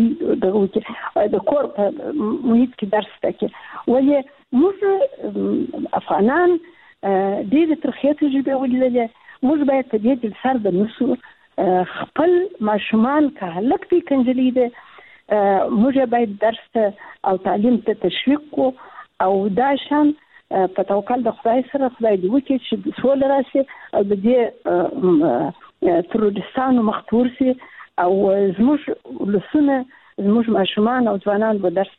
د کور محیط کې درس تکي ولې موږ افغانان ډېر ترخه تجربه ولیدلې. موږ باید په دې سر د نسو خپل ماشومان که هلک دي کنجلي دي موږ باید درس او تعلیم ته تشویق کو او دا شان په توکل د خدای سره خدای دې وکړي چې سوله راشي او د دې ترورستانو مختور شي او زموږ لسونه زموږ ماشومان او ځوانان به درس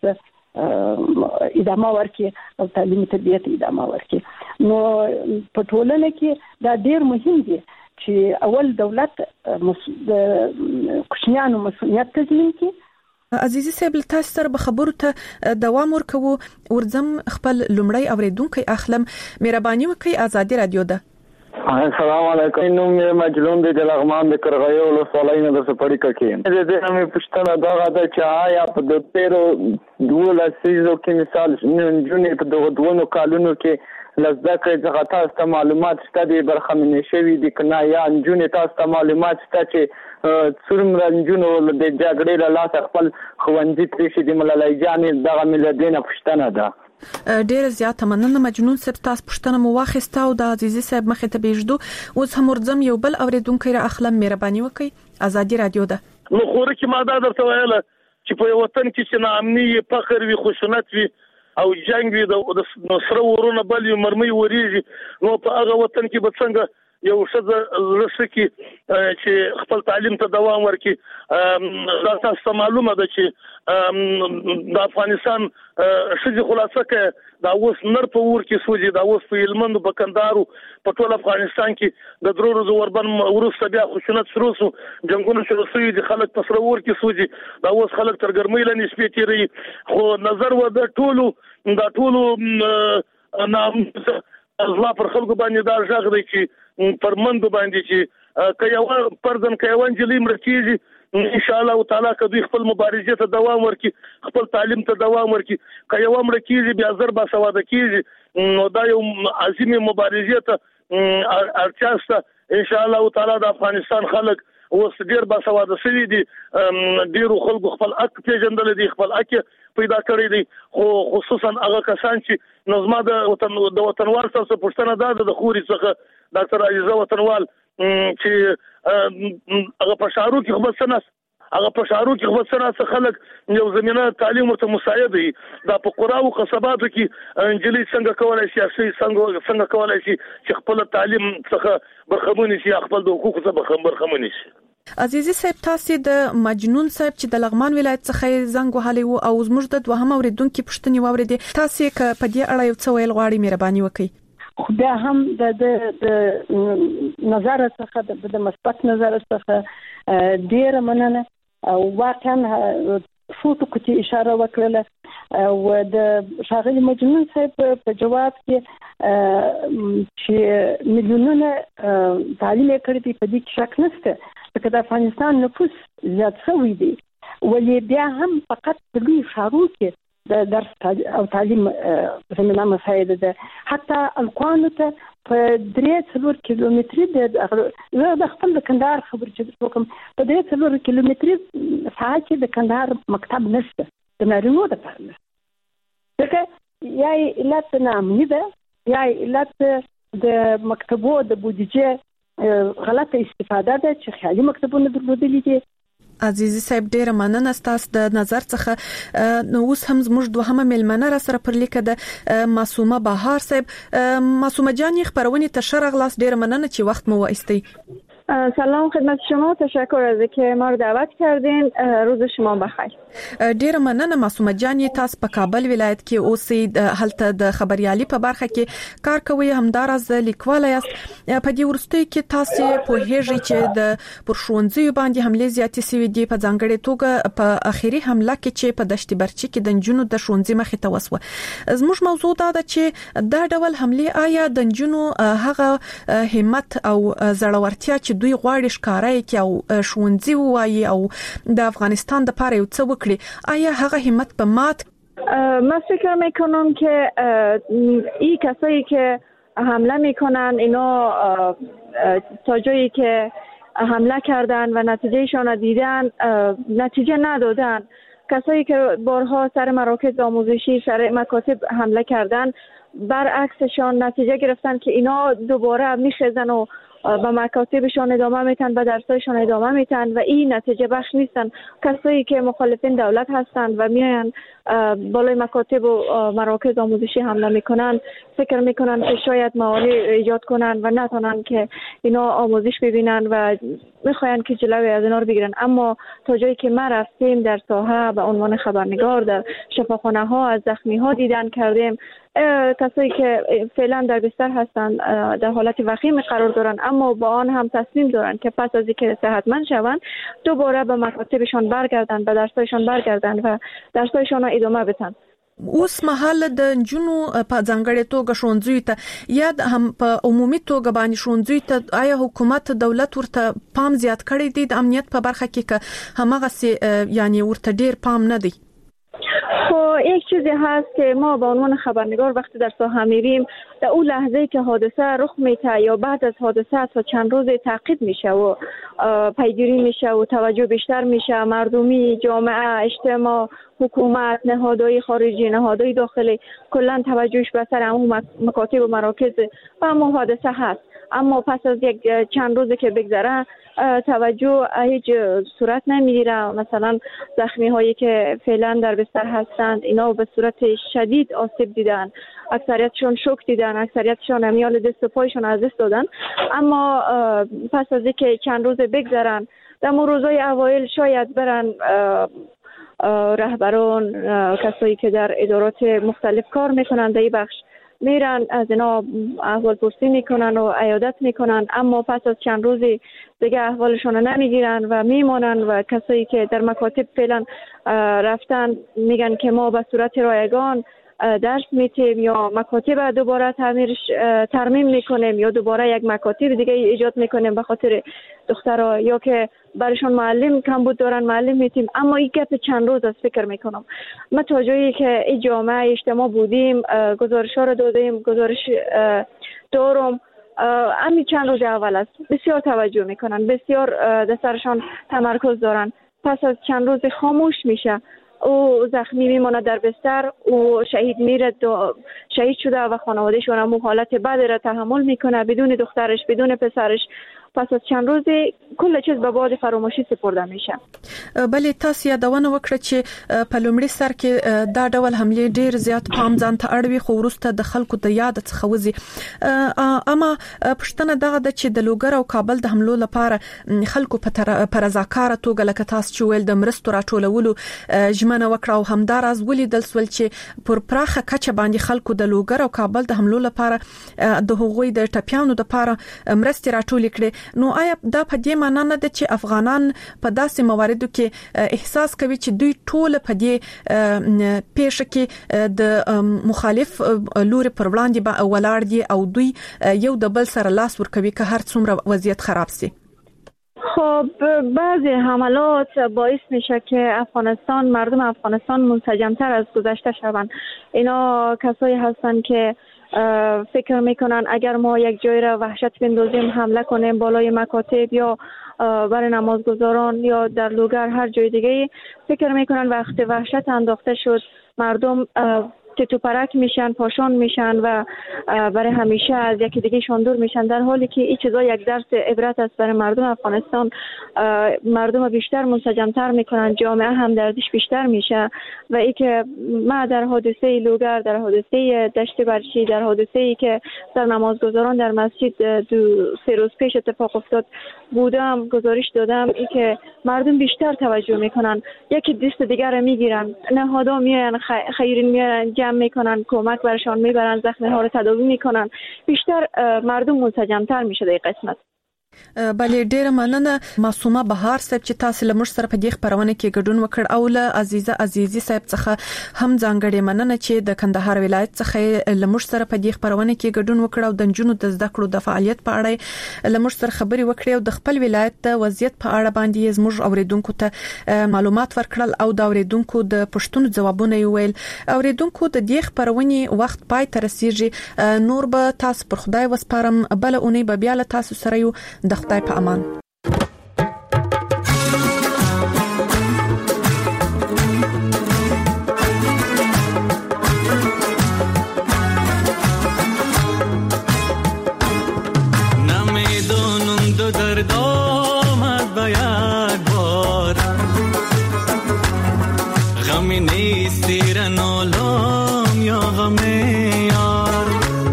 ادامه ورکړي او تعلیم تربیت ادامه ورکړي. نو په ټولنه کې دا ډېر مهم دي چې اول دولت د کوچنیانو مسؤلیت تضمین کړي. عزیزي صاحب تاسو سره به خبرو ته دوام ورکوو. ورځم خپل لومړی اوریدونکو اخلم. مهرباني وکړئ، آزادي رادیو ده. السلام علیکم. نو مې مجلون دی د لغمان د کرغیو له سوالینه د سپړی ککې دې مې پښتنه دا غاده چې آیا په د پیرو دوه سیزو کې مثال جونې په دغه دوه کالونو کې لزدکه څنګه تاسو ته معلومات شته د برخمنې شوی د کنا یا جونې تاسو ته معلومات شته چې څومره جنونو د جګړې له لاس خپل خوندې ترې شي د ملالۍ جانې دغه ملدینه پښتنه ده. ډیر زیات مننه مجنون صاحب، تاسو پوښتنه مو واخیسته او د عزیزي صاحب مخه ته بيجدو. اوس هم ورځم یو بل اوریدونکو را اخلم، مهرباني وکړئ. ازادي رادیو ده. نو خوره کې ماده درته ویله چې په وطن کې چې ناامني، فقر وي، خشونت وي او جنگ وي، د سره ورونه بل یو مرمۍ وريږي، نو په هغه وطن کې به څنګه یو ښځه لسکی چې خپل تعلیم ته دوام ورکړي. دا تاسو معلومه ده چې د افغانستان ښځې خلاصه کې دا اوس نر په ور کې سوځي، دا اوس په هلمند په کندهار په ټول افغانستان کې د درو ورځو وربن وروسته بیا خشونت شروع شو، جنگونه شروع شوي دي، خلک په سره ور کې سوځي، دا اوس خلک تر ګرمۍ لاندې شپې تیروي. خو نظر و د ټولو نام الله پر خلکو باندې دا ژغ دی چې پر مندو باندې چې کيو پردن کيوان جلی مرکیږي ان شاء الله تعالی کدی خپل مبارزه ته دوام ورکړي، خپل تعلیم ته دوام ورکړي، کيو مرکیږي بیا ضربه سواده کیږي، نو دا یو عظیم مبارزه ته ارچاسته ان شاء الله تعالی د افغانستان خلک اوس ډیر باسواده شوي دي، ډیرو خلکو خپل حق پیژندل دي، خپل حق پیدا کړی دي، خو خصوصا هغه کسان چې نظم د وطنوال څخه پښتنه ده د خوري څخه ډاکټر عزیزه وطنوال چې هغه په شارو کې خبرسنه خلک یو زمينه تعلیم ورته مساعد دي. دا په قرا او قصباتو کې انجلي څنګه کولای شي، څنګه کولای شي چې خپل تعلیم څخه برخمن شي، خپل د حقوقو څخه برخمن شي. عزیزي صاحب، تاسو د مجنون صاحب چې د لغمان ولایت څخه زنګ وهلی وو او زموږ د دوهم اوریدونکو پښتني واوریدي، تاسو ک په دې اړه یو څه ویل غواړئ، مهرباني وکړئ. خو بیا هم د نظر څخه د مثبت نظر څخه ډیر مننه او واقعا فوټو کې اشاره وکړه او د شاغلي مجنون صاحب په جواب کې چې میلیونونه تعلیم کړي دي په دې کې شک نشته، چې د افغانستان نفوس زیات شوی دی، ولې بیا هم فقط په لوی ښارونو کې د درس او تعلیم زمينه مساعده ده. حتی الکوانو ته په 3 کیلومتري د خپل د کندهار خبر چې کوم په 3 کیلومتري ساحه کې د کندهار مکتب نشته د نارینو د پاره، ځکه یا علت نامني ده یا علت د مکتبو د بودیجه غلطه استفاده ده چې خیالي مکتبونه درلودلي دي. عزیزي صاحب، ډیر مننه ستاسو د نظر څخه. نو اوس هم زموږ دوهمه ملمنه را سره پر لیکه ده معصومه بهار صاحب. معصومه جان، خبرونه ته شرغلاس، ډیر مننه چې وخت مو وایستی. سلام خدمت شما، تشکر از اینکه ما رو دعوت کردین. روز شما بخیر. ډیر مننه معصومه جان، تاسو په کابل ولایت کې اوسئ، هلته د خبريالي په برخه کې کار کوي، همدارز لیکوال یاست. په دې ورستۍ کې تاسو په هیڅ چې د پرشونځي باندې حمله زیاتې سوي دي، په ځانګړي توګه په اخیری حمله کې چې په دشت برچي کې د جنونو د شونځي مخې ته وسوه. زموږ موضوع دا ده چې دا ډول حمله آیا د جنونو هغه همت او زړورتیا چې دوی غواړي ښکارای کی او شونځي وایي او د افغانستان د پاره یو څه وکړي، آیا هغه همت به مات؟ من فکر میکنم که این کسایی که حمله میکنن اینا تا جایی که حمله کردن و نتیجهشان دیدن نتیجه ندادن. کسایی که بارها سر مراکز آموزشی، سر مکاتب حمله کردن، برعکسشان نتیجه گرفتن که اینا دوباره میخزن و به مکاتبشان ادامه میتن، به درسایشان ادامه میتن و این نتیجه بخش نیستن. کسایی که مخالفین دولت هستند و میاین بالای مکاتب و مراکز آموزشی حمله میکنن، فکر میکنن که شاید موانع ایجاد کنن و نتونن که اینا آموزش ببینن و میخواین که جلوی از اینا رو بگیرن. اما تا جایی که ما رفتیم در ساحه به عنوان خبرنگار در شفاخانه ها از زخمی ها دیدن کردیم، کسایی که فعلا در بستر هستند در حالت وخیم قرار دارن، اما با آن هم تصمیم دارن که پس از اینکه صحتمند شوند دوباره به مکاتبشان برگردن، به درسایشان برگردن و درسایشان ادامه بدن. اوس مهال د جنو په ځانګړي توګه شونځوي ته یا هم په عمومي توګه باندې شونځوي ته آیا حکومت دولت ورته پام زیات کړی دی د امنیت په برخه کې که همغه سي یعنی ورته ډیر پام نه دی؟ خو اما یک چیزی هست که ما به عنوان خبرنگار وقتی در ساحه میریم، در اون لحظه که حادثه رخ میده یا بعد از حادثه تا چند روز تعقیب میشه و پیگیری میشه و توجه بیشتر میشه، مردمی، جامعه، اجتماع، حکومت، نهادهای خارجی، نهادهای داخلی کلا توجهش به سر همون مکاتب و مراکز و همون حادثه هست. اما پس از یک چند روزی که بگذره توجه هیچ صورت نمیگیره. مثلا زخمی هایی که فعلا در بستر هستند اینا به صورت شدید آسیب دیدن، اکثریتشون شوک دیدن، اکثریتشون امیال دست و پایشون از دست دادن. اما پس از اینکه چند روز بگذرن، در روزهای اوایل شاید برن رهبران، کسایی که در ادارات مختلف کار میکنن در این بخش میرن از اینا احوال پرسی میکنن و عیادت میکنن، اما پس از چند روزی دیگه احوالشون نمیگیرن و میمونن و کسایی که در مکاتب فعلا رفتن میگن که ما به صورت رایگان درس میتیم یا مکاتب دوباره ترمیم میکنیم یا دوباره یک مکاتب دیگه ایجاد میکنیم به خاطر دخترها، یا که برشون معلم کمبود دارن معلم میتیم. اما این گپ چند روز از فکر میکنم. ما تا جایی که این جامعه اجتماع بودیم، گزارش ها رو دادیم، گزارش دارم، همین چند روز اول است بسیار توجه میکنن، بسیار دسترشان تمرکز دارن. پس از چند روز خاموش میشه، او زخمی میمونه در بستر، او شهید میره، شهید شده و خانواده‌شون هم حالت بد را تحمل میکنه بدون دخترش، بدون پسرش. پس از چند روزی کل چیز به باد فراموشی سپرده میشه. بله، تاسو یادونه وکړه چې په لومړي سر کې دا ډول حمله ډیر زیات پام ځان ته اړوي، خو وروسته د خلکو د یاد څخه وځي. اما پښتنه دغه د چې د لوګر او کابل د حملو لپاره خلکو په رضاکاره توګه لکه تاسو چې ویل د مرستو راټولولو ژمنه وکړه، او همداراز ولیدل سول چې پر پراخه کچه باندې خلکو د لوګر او کابل د حملو لپاره د هغوی د ټپیانو لپاره مرستې راټولې کړې. نو آیا دا په دې معنی نه ده چې افغانان په داسې مواردو کې احساس کوي چې دوی ټول په دې پیښه کې د مخالف لوري پر وړاندې ولاړ دي او دوی یو د بل سره لاس ورکوي که هر څومره وضعیت خراب سي؟ خب بعضی حملات باعث میشه که مردم افغانستان منسجمتر از گذشته شوند. اینا کسایی هستند که فکر میکنن اگر ما یک جای را وحشت بندازیم، حمله کنیم بالای مکاتب یا برای نمازگزاران یا در لوگر هر جای دیگه، فکر میکنن وقت وحشت انداخته شد، مردم تیتو پرک میشن، پاشان میشن و برای همیشه از یکی دیگه شان دور میشن، در حالی که این چیزا یک درس عبرت است برای مردم افغانستان. مردم بیشتر منسجمتر میکنن، جامعه هم دردش بیشتر میشه. و ای که ما در حادثه لوگر، در حادثه دشت برچی، در حادثه ای که در نمازگزاران در مسجد 2-3 روز پیش اتفاق افتاد بودم، گزارش دادم ای که مردم بیشتر توجه میکنن، یکی دست دیگر میگیرن، نهادها میان، خیرین میان جمع میکنن، کمک برشان میبرن، زخمی ها رو تداوی میکنن، بیشتر مردم منسجمتر میشه در قسمت. بله، ډیره مننه معصومه بهار صاحب چې تاسو لمر سره په دې خبرونه کې ګډون وکړ، او له عزیزي صاحب څخه هم ځانګړې مننه چې د کندهار ولایت څخه لمر سره په دې خبرونه کې ګډون وکړ او د جنونو د زده کړو د فعالیت په اړه لمر سره خبري وکړې او د خپل ولایت د وضعیت په اړه باندې زموږ اوریدونکو ته معلومات ورکړل او د اوریدونکو د پښتون ځوابونه ویل. اوریدونکو د دې خبرونه وخت پای ته رسیږي، نور به تاسو پر خدای وسپارم، بل اونۍ به بیا له تاسو سره یو. د خدای په امان. نمیدونم دو درد آمد به یک بار، غمی نیست زیر نالام یا غم یار،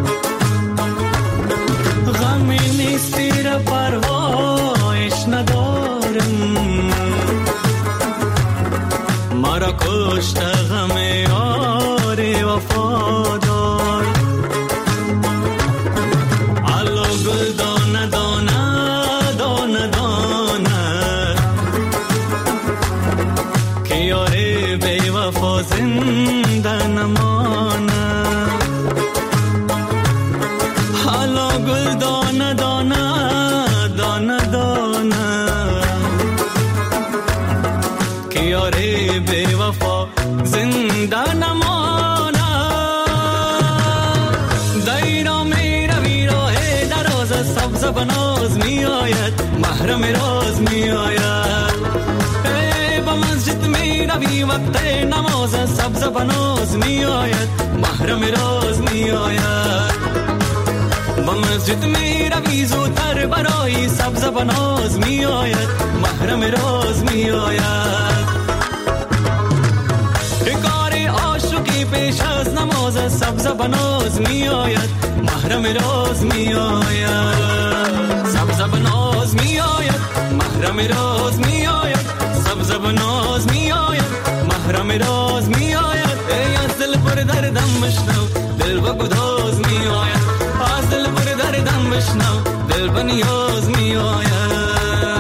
غمی نیست زیر پرواش ندارم، مرا کشت غم یار وفادار. علو گل دانه دانه دانه دانه که یار بی وفا زنده نمانه. علو گل دانه دانه دانه دانه که یار بی وفا زنده نمانه. بناز می آید محرم راز می آید با مسجد می روی وقت نماز سبز بناز می آید محرم راز می آید با مسجد می روی زودتر برای سبز بناز می آید محرم راز می آید کار عاشقی پیش از نماز سبز بناز می آید محرم راز می آید سبز بناز می آید محرم راز می آید سبز بناز می آید محرم راز می آید ای از دل پر دردم بشنو دل با گداز می آید از دل پر دردم بشنو دل با نیاز می آید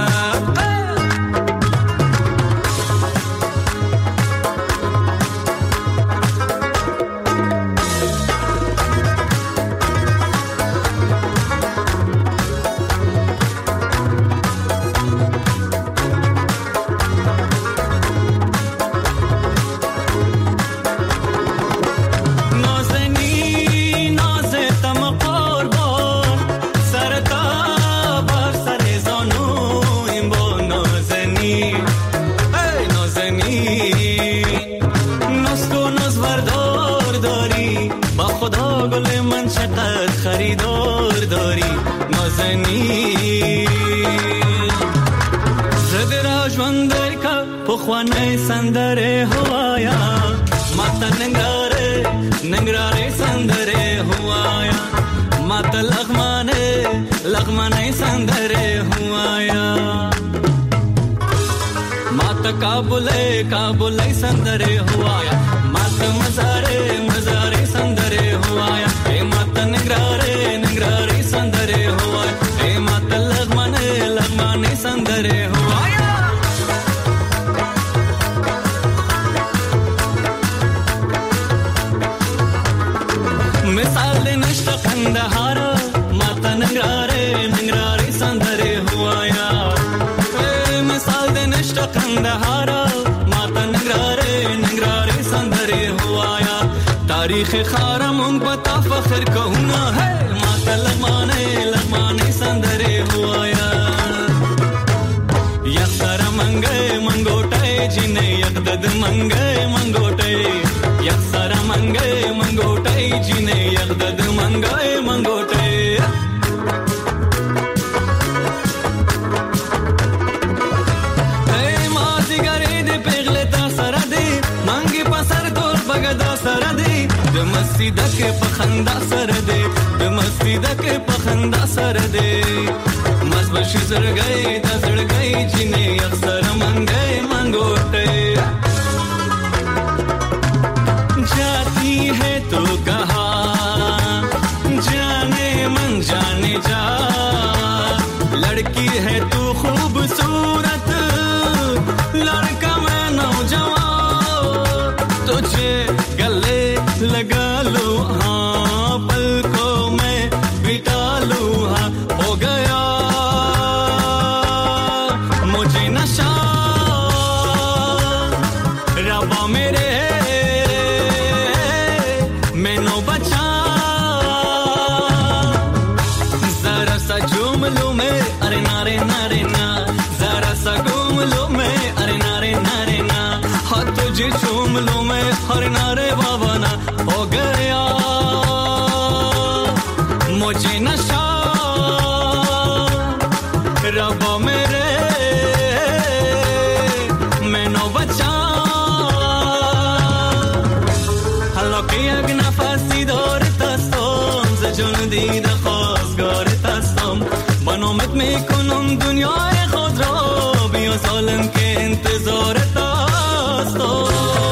خریدار داری نازنی زد راجوندر کا پخوانه سندره هوایا ماتا ننگراره سندره هوایا ماتا لغمانه سندره هوایا ماتا کابله سندره هوایا ماتا مزاره سندره هوایا ماتا نگراره سندره هوایا ماتا لغمانه سندره هوایا مثال نشتا قندهارا ماتا نگراره سندره هوایا مثال نشتا قندهارا ماتا نگراره سندره هوایا تاریخ خارمون بتا فخر کهونا ہے ماتا لغمانے سندرے ہوایا یک سر منگوٹے جنہیں یک دد منگوٹے یک سر منگوٹے جنہیں یک دد منگوٹے اے مازی گری دے پیغلے تا سر دے منگی پسر دور بگدا سر دے دمستی دکے پخندا سر دے دمستی دکے پخندا سر دے مزبشی زر گئی تا زر گئی جنہیں اکثر منگوٹے جاتی ہے تو کہاں جانے من جانے جا لڑکی ہے تو خوبصورت لڑکا میں نوجوان تجھے گلے لگا لو ہاں پلکوں میں بٹا لو ہاں ہو گیا مجھے نشہ ربا میرے میں نو بچا ذرا سا جھوم لوں میں ارے نارے نارے نا ذرا سا گھوم لوں میں ارے نارے نارے نا ہاں تجھے چوم لوں میں ارے نارے بابا نا ہو گیا مجھے نشہ ربا میرے میں نو بچا یک نفسی دارت هستم ز جون دیده خواستگارت هستم با نامت میکنم دنیای خود را بیا سالم که انتظارت هستم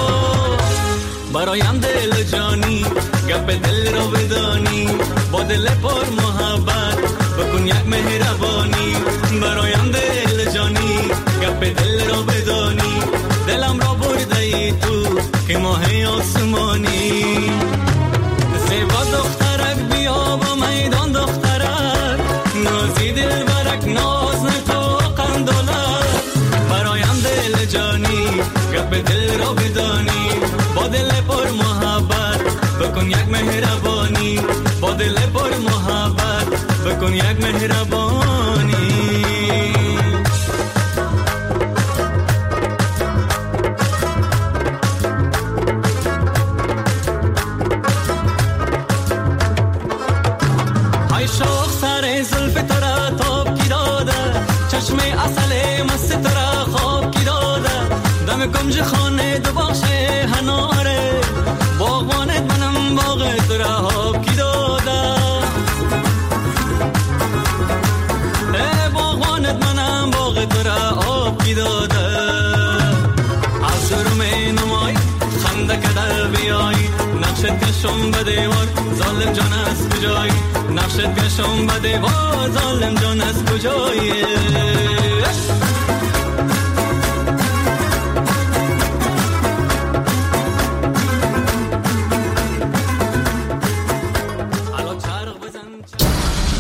برایم دل جانی گپ دل رو بدانی با دل پر محبت بکن یک مهربانی برایم دل جانی گپ دل رو بدانی دلم را برده ای تو که ماه آسمانی زیبا دخترک بیا با میدان دخترک نازی دل برک ناز نتو قندولک برایم دل جانی گپ دل را بدانی با دل پر محبت بکن یک مهربانی با دل پر محبت بکن بکن یک مهربانی. های شوق سر زلف ترا تاب کی داده، چشم اصل مست ترا خواب کی داده، دم کنج خانه دو بخش هناره، باغوانت منم باغ ترا خواب کی داده، باغوانت منم باغ ترا آب کی داده. از روم نمای خنده کده بیای، نقشت کشم به دیوار ظالم جان از کجایی، نقشت کشم به دیوار ظالم جان از کجایی.